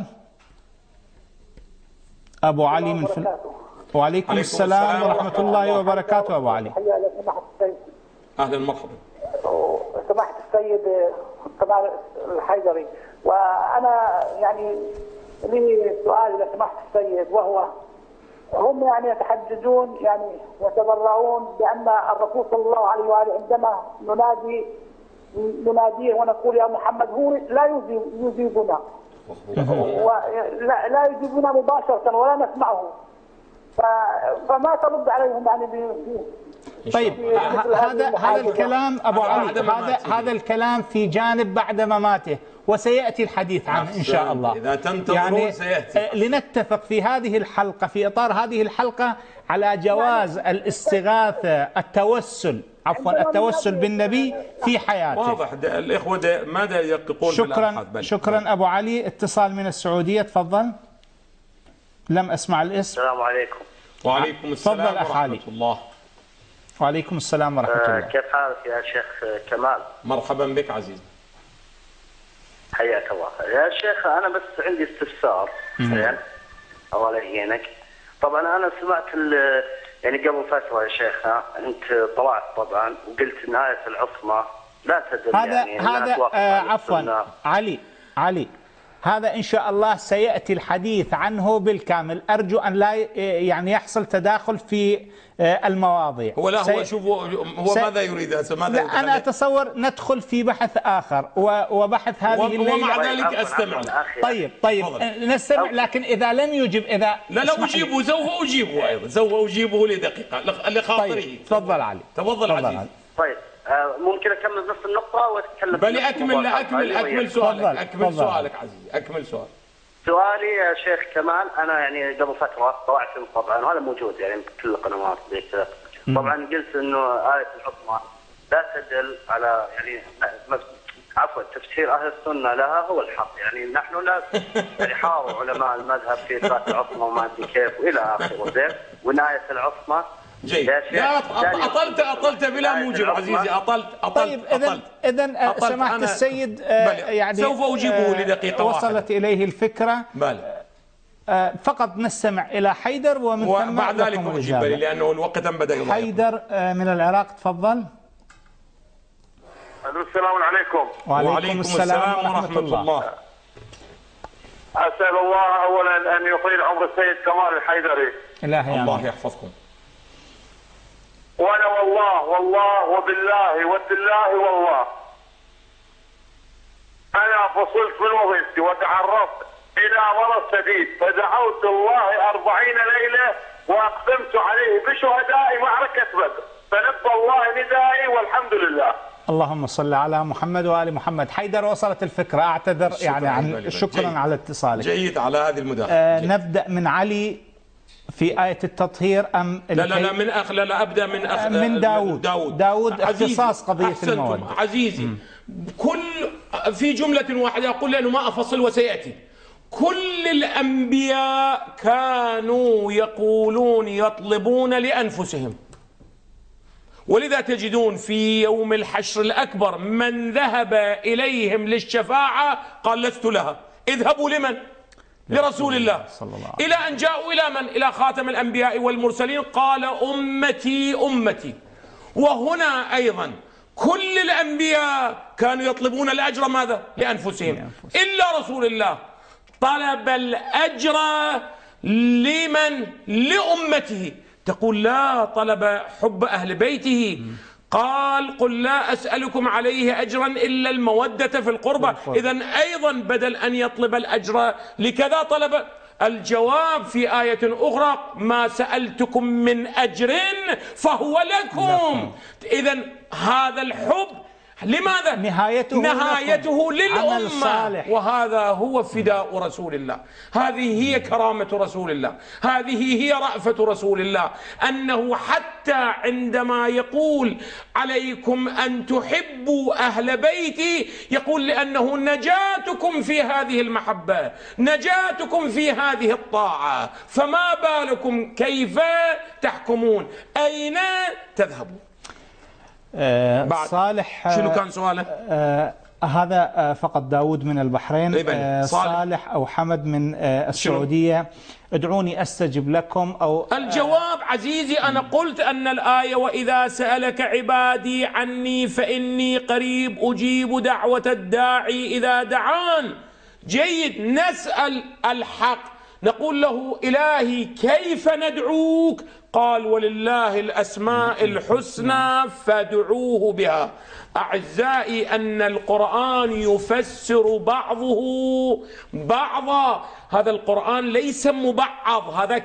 أبو علي من فلسطين. وعليكم السلام ورحمة الله وبركاته. أبو علي. أهلا مرحبا. سماحة السيد كمال الحيدري، وأنا يعني لي سؤال لسماحة السيد، وهو هم يعني يتحججون يعني يتبرعون بأن الرسول صلى الله عليه وآله عندما نناديه ونقول يا محمد هو لا يجيبنا، لا يجيبنا مباشرة ولا نسمعه، فما ترد عليهم يعني طيب هذا الكلام أبو علي، هذا الكلام في جانب بعد مماته، وسيأتي الحديث عنه إن شاء الله. إذا تنتظرون يعني سيأتي. لنتفق في هذه الحلقة، في إطار هذه الحلقة، على جواز الاستغاثة التوسل بالنبي في حياته. واضح. الإخوة ماذا يدققون؟ شكرا أبو علي. اتصال من السعودية، تفضل. لم أسمع الاسم. السلام عليكم. وعليكم السلام ورحمة الله. وعليكم السلام ورحمة الله. كيف حالك يا شيخ كمال؟ مرحبا بك عزيزي. حياك الله يا شيخ. أنا بس عندي استفسار زين الله يعينك. طبعا أنا سمعت يعني قبل فترة يا شيخ أنت طلعت طبعا وقلت نهاية العصمة لا تدل هذا عفوا علي هذا إن شاء الله سيأتي الحديث عنه بالكامل. أرجو أن لا يعني يحصل تداخل في المواضيع. هو شوفوا هو ماذا يريد ماذا أنا أتصور ندخل في بحث آخر وبحث هذه الليلة. ومع ذلك أستمع. طيب نستمع، لكن إذا لم يجب لا أجيبه، سوف أجيبه أيضا، سوف أجيبه لدقيقة لخاطره. طيب تفضل علي. تفضل عزيزي. طيب ممكن أكمل نص النقطة وأتكلم؟ بل أكمل سؤالك. أكمل سؤالك عزيزي، أكمل سؤال. سؤالي يا شيخ كمال، أنا يعني قبل فترة طلعت طبعا وهذا موجود يعني بكل القنوات طبعا قلت إنه آية العصمة لا تدل على يعني عفوا تفسير أهل السنة لها هو الحق، يعني نحن لا يعني حاروا علماء المذهب في إثبات العصمة وما أدري كيف وإلى آخره زين، ونهاية العصمة. جيد. لا أطلت بلا موجب عزيزي. أطلت. طيب إذا سماحة السيد يعني سوف أجيبه لدقيقة واحدة. وصلت إليه الفكرة. فقط نستمع إلى حيدر ومن بعد ذلك أجيب لأنه الوقت بدأ يضيع. حيدر من العراق، تفضل. السلام عليكم. وعليكم السلام ورحمة الله. أسأل الله أولا أن يطيل عمر السيد كمال الحيدري. الله يحفظكم. وأنا والله وبالله والله أنا فصلت من وظيفتي وتعرضت إلى مرض شديد، فدعوت الله 40 ليلة وأقسمت عليه بشهداء معركة بدر، فلبى الله ندائي والحمد لله. اللهم صل على محمد وآل محمد. حيدر وصلت الفكرة، أعتذر يعني عن شكرا على اتصالك. جيد على هذه المداخلة. نبدأ من علي في آية التطهير أم لا من أخ لا أبدأ من داود اختصاص قضية المواد. عزيزي في جملة واحدة أقول لأنه ما أفصل وسيأتي. كل الأنبياء كانوا يقولون يطلبون لأنفسهم، ولذا تجدون في يوم الحشر الأكبر من ذهب إليهم للشفاعة قال لست لها، اذهبوا لمن؟ لرسول الله صلى الله عليه وسلم. إلى أن جاءوا إلى من؟ إلى خاتم الأنبياء والمرسلين قال أمتي أمتي. وهنا أيضا كل الأنبياء كانوا يطلبون الأجر ماذا؟ لأنفسهم، إلا رسول الله طلب الأجر لمن؟ لأمته. تقول لا، طلب حب أهل بيته. قال قل لا أسألكم عليه أجرا إلا المودة في القربى. إذن أيضا بدل أن يطلب الأجر لكذا طلب. الجواب في آية أخرى ما سألتكم من أجر فهو لكم. إذن هذا الحب لماذا؟ نهايته للأمة، وهذا هو فداء رسول الله. هذه هي كرامة رسول الله، هذه هي رأفة رسول الله، أنه حتى عندما يقول عليكم أن تحبوا أهل بيتي يقول لأنه نجاتكم في هذه المحبة، نجاتكم في هذه الطاعة، فما بالكم كيف تحكمون؟ أين تذهبون؟ صالح شنو كان سؤاله؟ هذا فقط داود من البحرين. صالح أو حمد من السعودية. ادعوني أستجب لكم أو الجواب عزيزي أنا قلت أن الآية وإذا سألك عبادي عني فإني قريب أجيب دعوة الداعي إذا دعان. جيد، نسأل الحق نقول له إلهي كيف ندعوك؟ قال ولله الأسماء الحسنى فادعوه بها. أعزائي أن القرآن يفسر بعضه بعضا، هذا القرآن ليس مبعض، هذا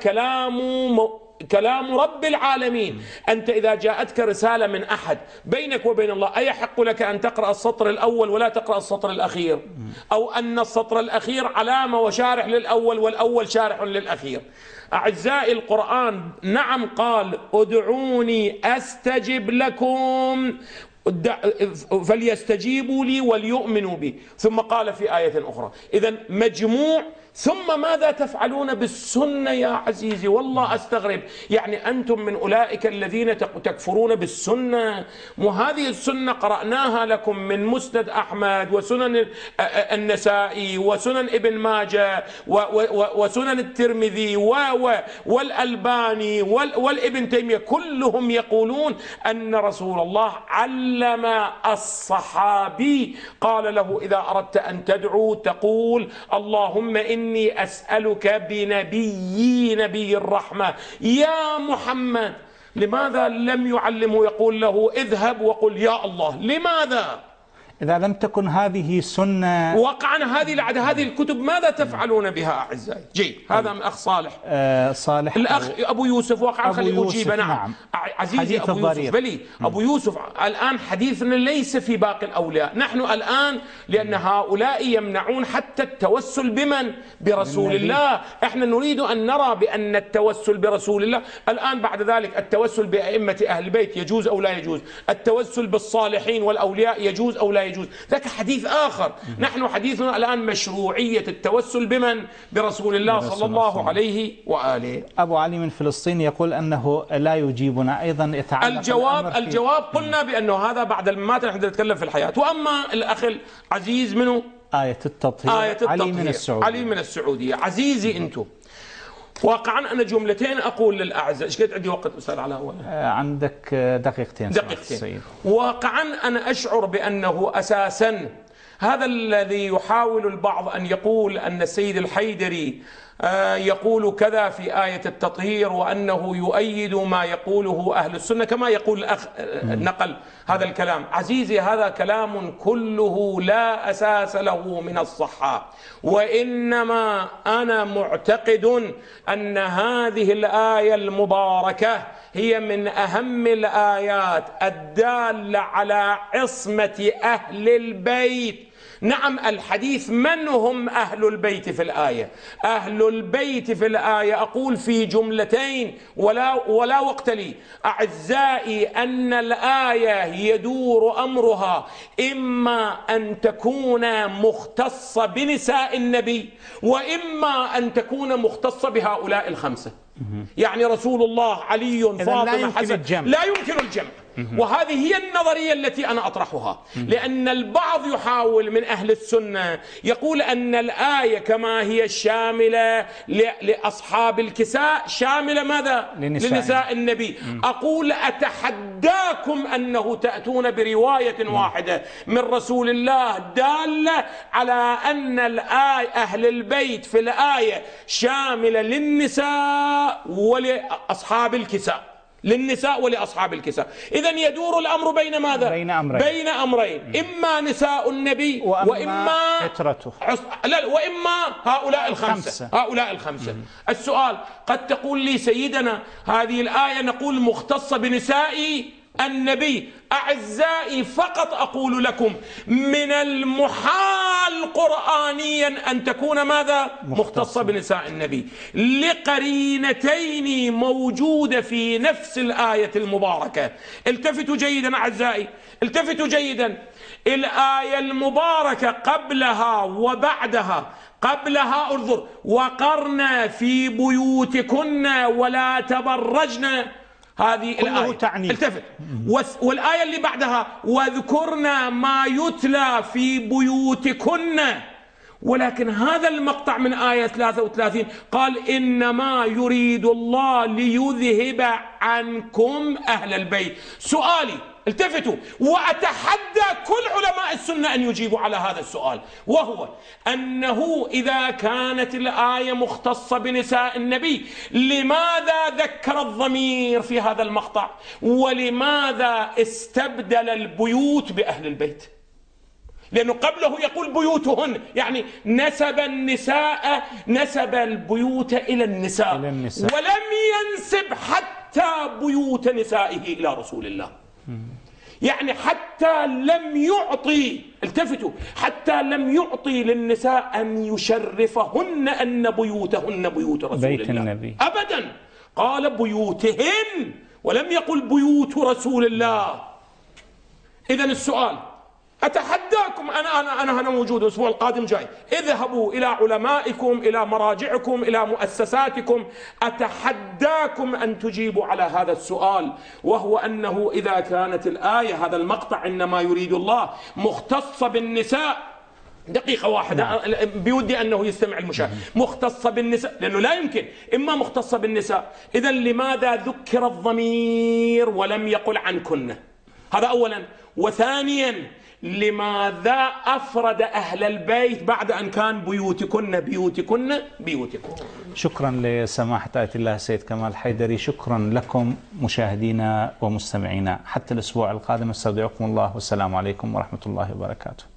كلام رب العالمين. أنت إذا جاءتك رسالة من أحد بينك وبين الله أيحق لك أن تقرأ السطر الأول ولا تقرأ السطر الأخير؟ أو أن السطر الأخير علامة وشارح للأول والأول شارح للأخير؟ أعزائي القرآن نعم قال ادعوني أستجب لكم فليستجيبوا لي وليؤمنوا بي، ثم قال في آية أخرى. إذن مجموع. ثم ماذا تفعلون بالسنة يا عزيزي؟ والله أستغرب، يعني أنتم من أولئك الذين تكفرون بالسنة. وهذه السنة قرأناها لكم من مسند أحمد وسنن النسائي وسنن ابن ماجه وسنن الترمذي والألباني والابن تيمية، كلهم يقولون أن رسول الله علم الصحابي قال له إذا أردت أن تدعو تقول اللهم إني أسألك بنبي الرحمة يا محمد. لماذا لم يعلمه يقول له اذهب وقل يا الله؟ لماذا؟ إذا لم تكن هذه سنة وقعنا هذه الكتب ماذا تفعلون بها أعزائي؟ جيد، هذا من أخ صالح. صالح الأخ أبو يوسف وقعا خلي أجيب. نعم عزيزي أبو يوسف بلي أبو يوسف الآن حديثنا ليس في باقي الأولياء. نحن الآن لأن هؤلاء يمنعون حتى التوسل بمن؟ برسول الله. احنا نريد أن نرى بأن التوسل برسول الله. الآن بعد ذلك التوسل بأئمة أهل البيت يجوز أو لا يجوز؟ التوسل بالصالحين والأولياء يجوز أو لا يجوز؟ ذاك حديث آخر. نحن حديثنا الآن مشروعية التوسل بمن؟ برسول الله صلى الله عليه وآله. أبو علي من فلسطين يقول أنه لا يجيبنا، أيضا يتعلق الجواب قلنا بأنه هذا بعد الممات نحن نتكلم في الحياة. وأما الأخ العزيز منه آية التطهير علي من السعودية. عزيزي أنتم واقعا أنا جملتين أقول للأعزاء. إيش قد عندي وقت أستاذ علاء؟ عندك دقيقتين. واقعا أنا أشعر بأنه أساسا هذا الذي يحاول البعض أن يقول أن السيد الحيدري يقول كذا في آية التطهير، وأنه يؤيد ما يقوله أهل السنة كما يقول الأخ نقل هذا الكلام. عزيزي، هذا كلام كله لا أساس له من الصحة، وإنما أنا معتقد أن هذه الآية المباركة هي من أهم الآيات الدالة على عصمة أهل البيت. نعم، الحديث من هم أهل البيت في الآية؟ أهل البيت في الآية أقول في جملتين ولا وقت لي. أعزائي، أن الآية يدور أمرها إما أن تكون مختصة بنساء النبي، وإما أن تكون مختصة بهؤلاء الخمسة، يعني رسول الله، علي، فاطمة، حسن. لا يمكن الجمع. وهذه هي النظرية التي أنا أطرحها، لأن البعض يحاول من أهل السنة يقول أن الآية كما هي شاملة لأصحاب الكساء شاملة ماذا؟ لنساء النبي. أقول أتحداكم أنه تأتون برواية واحدة من رسول الله دالة على أن الآية أهل البيت في الآية شاملة للنساء ولأصحاب الكساء، للنساء ولأصحاب الكساء. إذن يدور الأمر بين ماذا؟ بين أمرين، إما نساء النبي وإما عترته، وإما هؤلاء الخمسة. هؤلاء الخمسة. السؤال، قد تقول لي سيدنا هذه الآية نقول مختصة بنساء النبي. أعزائي، فقط أقول لكم من المحال قرآنيا أن تكون ماذا؟ مختصة بنساء النبي، لقرينتين موجودة في نفس الآية المباركة. التفتوا جيدا أعزائي، التفتوا جيدا. الآية المباركة قبلها وبعدها. قبلها انظر: وقرن في بيوتكن ولا تبرجن. هذه الآية التفت. والآية اللي بعدها: واذكرنا ما يتلى في بيوتكن. ولكن هذا المقطع من آية 33 قال: إنما يريد الله ليذهب عنكم أهل البيت. سؤالي، التفتوا، وأتحدى كل علماء السنة أن يجيبوا على هذا السؤال، وهو أنه إذا كانت الآية مختصة بنساء النبي، لماذا ذكر الضمير في هذا المقطع؟ ولماذا استبدل البيوت بأهل البيت؟ لأنه قبله يقول بيوتهن، يعني نسب النساء، نسب البيوت إلى النساء، ولم ينسب حتى بيوت نسائه إلى رسول الله. يعني حتى لم يعطي، التفتوا، حتى لم يعطي للنساء أن يشرفهن أن بيوتهن بيوت رسول بيت الله النبي. أبدا، قال بيوتهن ولم يقل بيوت رسول الله. إذن السؤال، أتحداكم، أنا موجود الأسبوع القادم جاي، اذهبوا إلى علمائكم، إلى مراجعكم، إلى مؤسساتكم، أتحداكم أن تجيبوا على هذا السؤال، وهو أنه إذا كانت الآية هذا المقطع إنما يريد الله مختصة بالنساء. دقيقة واحدة، بودي أنه يستمع المشاهد. مختصة بالنساء، لأنه لا يمكن، إما مختصة بالنساء، إذن لماذا ذكر الضمير ولم يقل عنكن؟ هذا أولا. وثانيا، لماذا أفرد أهل البيت بعد أن كان بيوتكن بيوتكن بيوتكن؟ شكرا لسماحة آية الله سيد كمال حيدري. شكرا لكم مشاهدينا ومستمعينا. حتى الأسبوع القادم استودعكم الله، والسلام عليكم ورحمة الله وبركاته.